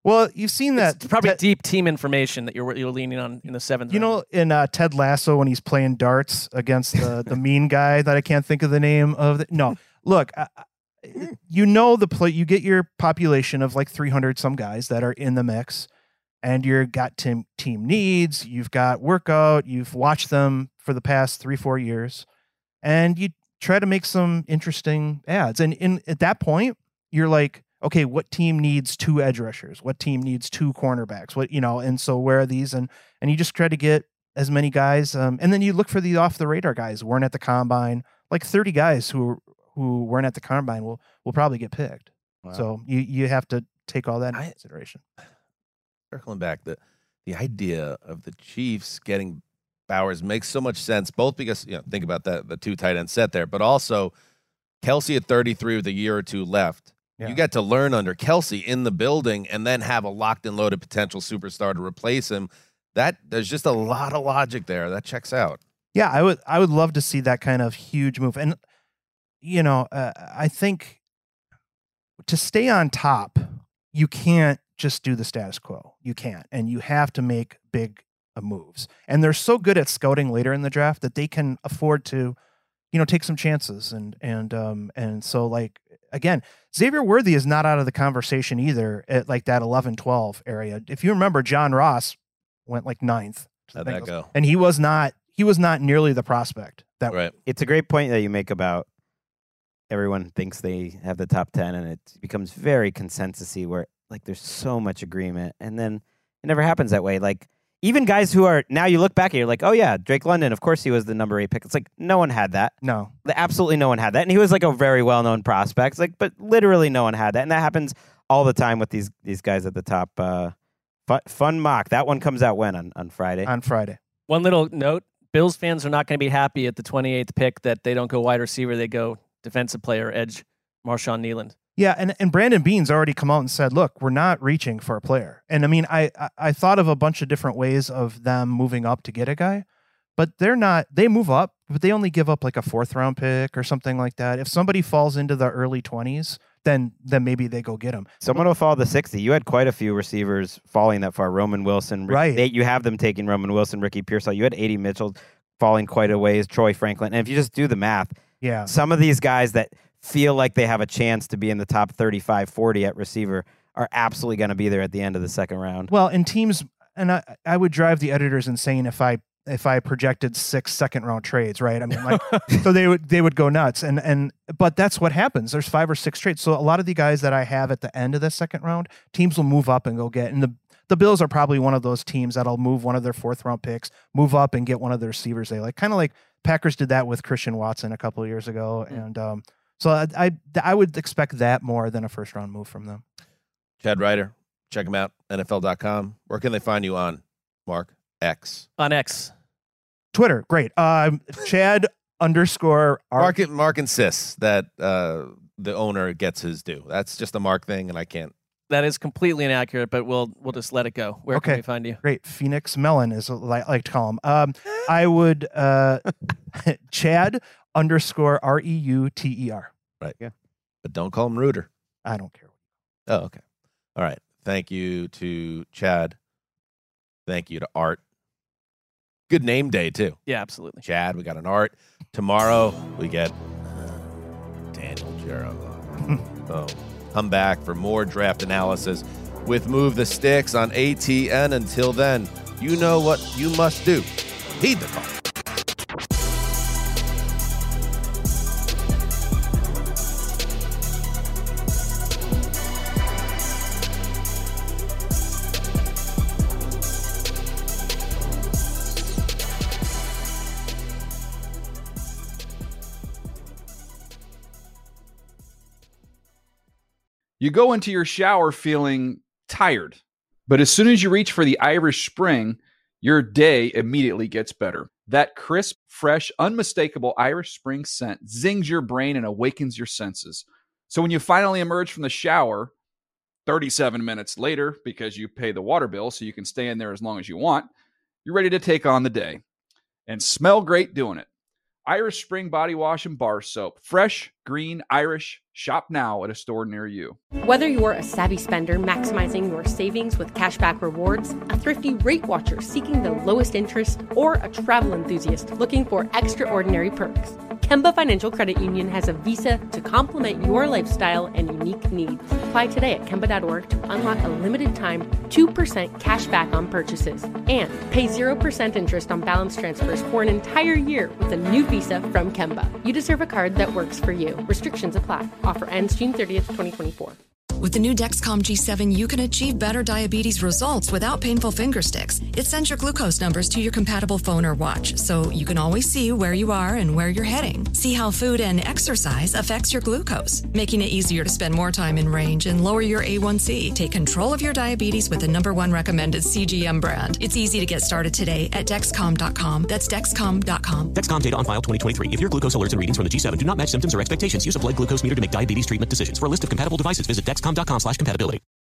Well, you've seen that. It's probably deep team information that you're leaning on in the 7th. You know, in Ted Lasso when he's playing darts against the mean guy that I can't think of the name of. No, look, you know the play. You get your population of like 300 some guys that are in the mix, and you've got team needs. You've got workout. You've watched them for the past 3-4 years, and you try to make some interesting ads. And at that point, you're like, okay, what team needs 2 edge rushers? What team needs 2 cornerbacks? And so where are these? And you just try to get as many guys. And then you look for the off the radar guys who weren't at the combine. Like 30 guys who weren't at the combine will probably get picked. Wow. So you have to take all that into consideration. Circling back, the idea of the Chiefs getting Bowers makes so much sense, both because, think about that, the 2 tight end set there, but also Kelsey at 33 with a year or 2 left. Yeah. You got to learn under Kelsey in the building and then have a locked and loaded potential superstar to replace him. There's just a lot of logic there. That checks out. Yeah, I would love to see that kind of huge move. And, I think to stay on top, you can't just do the status quo. You can't. And you have to make big moves. And they're so good at scouting later in the draft that they can afford to, take some chances. And so, like, again, Xavier Worthy is not out of the conversation either at like that 11-12 area. If you remember, John Ross went like 9th. How'd that go? And he was not nearly the prospect. Right. It's a great point that you make about everyone thinks they have the top 10 and it becomes very consensus-y where like there's so much agreement and then it never happens that way. Like even guys who are now you look back and you're like, oh yeah, Drake London, of course he was the number 8 pick. It's like no one had that. No. Absolutely no one had that. And he was like a very well-known prospect. It's like, but literally no one had that. And that happens all the time with these guys at the top. Fun mock. That one comes out when? On Friday? On Friday. One little note, Bills fans are not going to be happy at the 28th pick that they don't go wide receiver, they go defensive player, edge, Marshawn Nealand. Yeah, and Brandon Beane's already come out and said, look, we're not reaching for a player. And I mean, I thought of a bunch of different ways of them moving up to get a guy, but they move up, but they only give up like a 4th round pick or something like that. If somebody falls into the early 20s, then maybe they go get him. Someone will fall to 60. You had quite a few receivers falling that far. Roman Wilson. Right. You have them taking Roman Wilson, Ricky Pearsall. You had A.D. Mitchell falling quite a ways, Troy Franklin. And if you just do the math, yeah, some of these guys that feel like they have a chance to be in the top 35, 40 at receiver are absolutely going to be there at the end of the 2nd round. Well, in teams, and I would drive the editors insane if I projected 6 second-round trades, right? I mean, like, so they would go nuts. But that's what happens. There's 5 or 6 trades. So a lot of the guys that I have at the end of the 2nd round, teams will move up and go get. And the Bills are probably one of those teams that'll move one of their 4th round picks, move up and get one of their receivers they like. Kind of like Packers did that with Christian Watson a couple of years ago. And so I would expect that more than a 1st round move from them. Chad Ryder, check him out, NFL.com. Where can they find you on, Mark? X. On X. Twitter, great. Chad _ Mark insists that the owner gets his due. That's just a Mark thing, and I can't. That is completely inaccurate, but we'll just let it go. Where can we find you? Great. Phoenix Melon is what I like to call him. I would Chad _ REUTER. Right. Yeah. But don't call him Reuter. I don't care. Oh, okay. All right. Thank you to Chad. Thank you to Art. Good name day, too. Yeah, absolutely. Chad, we got an Art. Tomorrow, we get Daniel Jeremiah. So come back for more draft analysis with Move the Sticks on ATN. Until then, you know what you must do. Heed the call. You go into your shower feeling tired, but as soon as you reach for the Irish Spring, your day immediately gets better. That crisp, fresh, unmistakable Irish Spring scent zings your brain and awakens your senses. So when you finally emerge from the shower, 37 minutes later, because you pay the water bill so you can stay in there as long as you want, you're ready to take on the day and smell great doing it. Irish Spring Body Wash and Bar Soap. Fresh, green, Irish. Shop now at a store near you. Whether you're a savvy spender maximizing your savings with cashback rewards, a thrifty rate watcher seeking the lowest interest, or a travel enthusiast looking for extraordinary perks, Kemba Financial Credit Union has a visa to complement your lifestyle and unique needs. Apply today at Kemba.org to unlock a limited time 2% cash back on purchases and pay 0% interest on balance transfers for an entire year with a new visa from Kemba. You deserve a card that works for you. Restrictions apply. Offer ends June 30th, 2024. With the new Dexcom G7, you can achieve better diabetes results without painful finger sticks. It sends your glucose numbers to your compatible phone or watch, so you can always see where you are and where you're heading. See how food and exercise affects your glucose, making it easier to spend more time in range and lower your A1C. Take control of your diabetes with the #1 recommended CGM brand. It's easy to get started today at Dexcom.com. That's Dexcom.com. Dexcom data on file 2023. If your glucose alerts and readings from the G7 do not match symptoms or expectations, use a blood glucose meter to make diabetes treatment decisions. For a list of compatible devices, visit Dexcom.com/compatibility.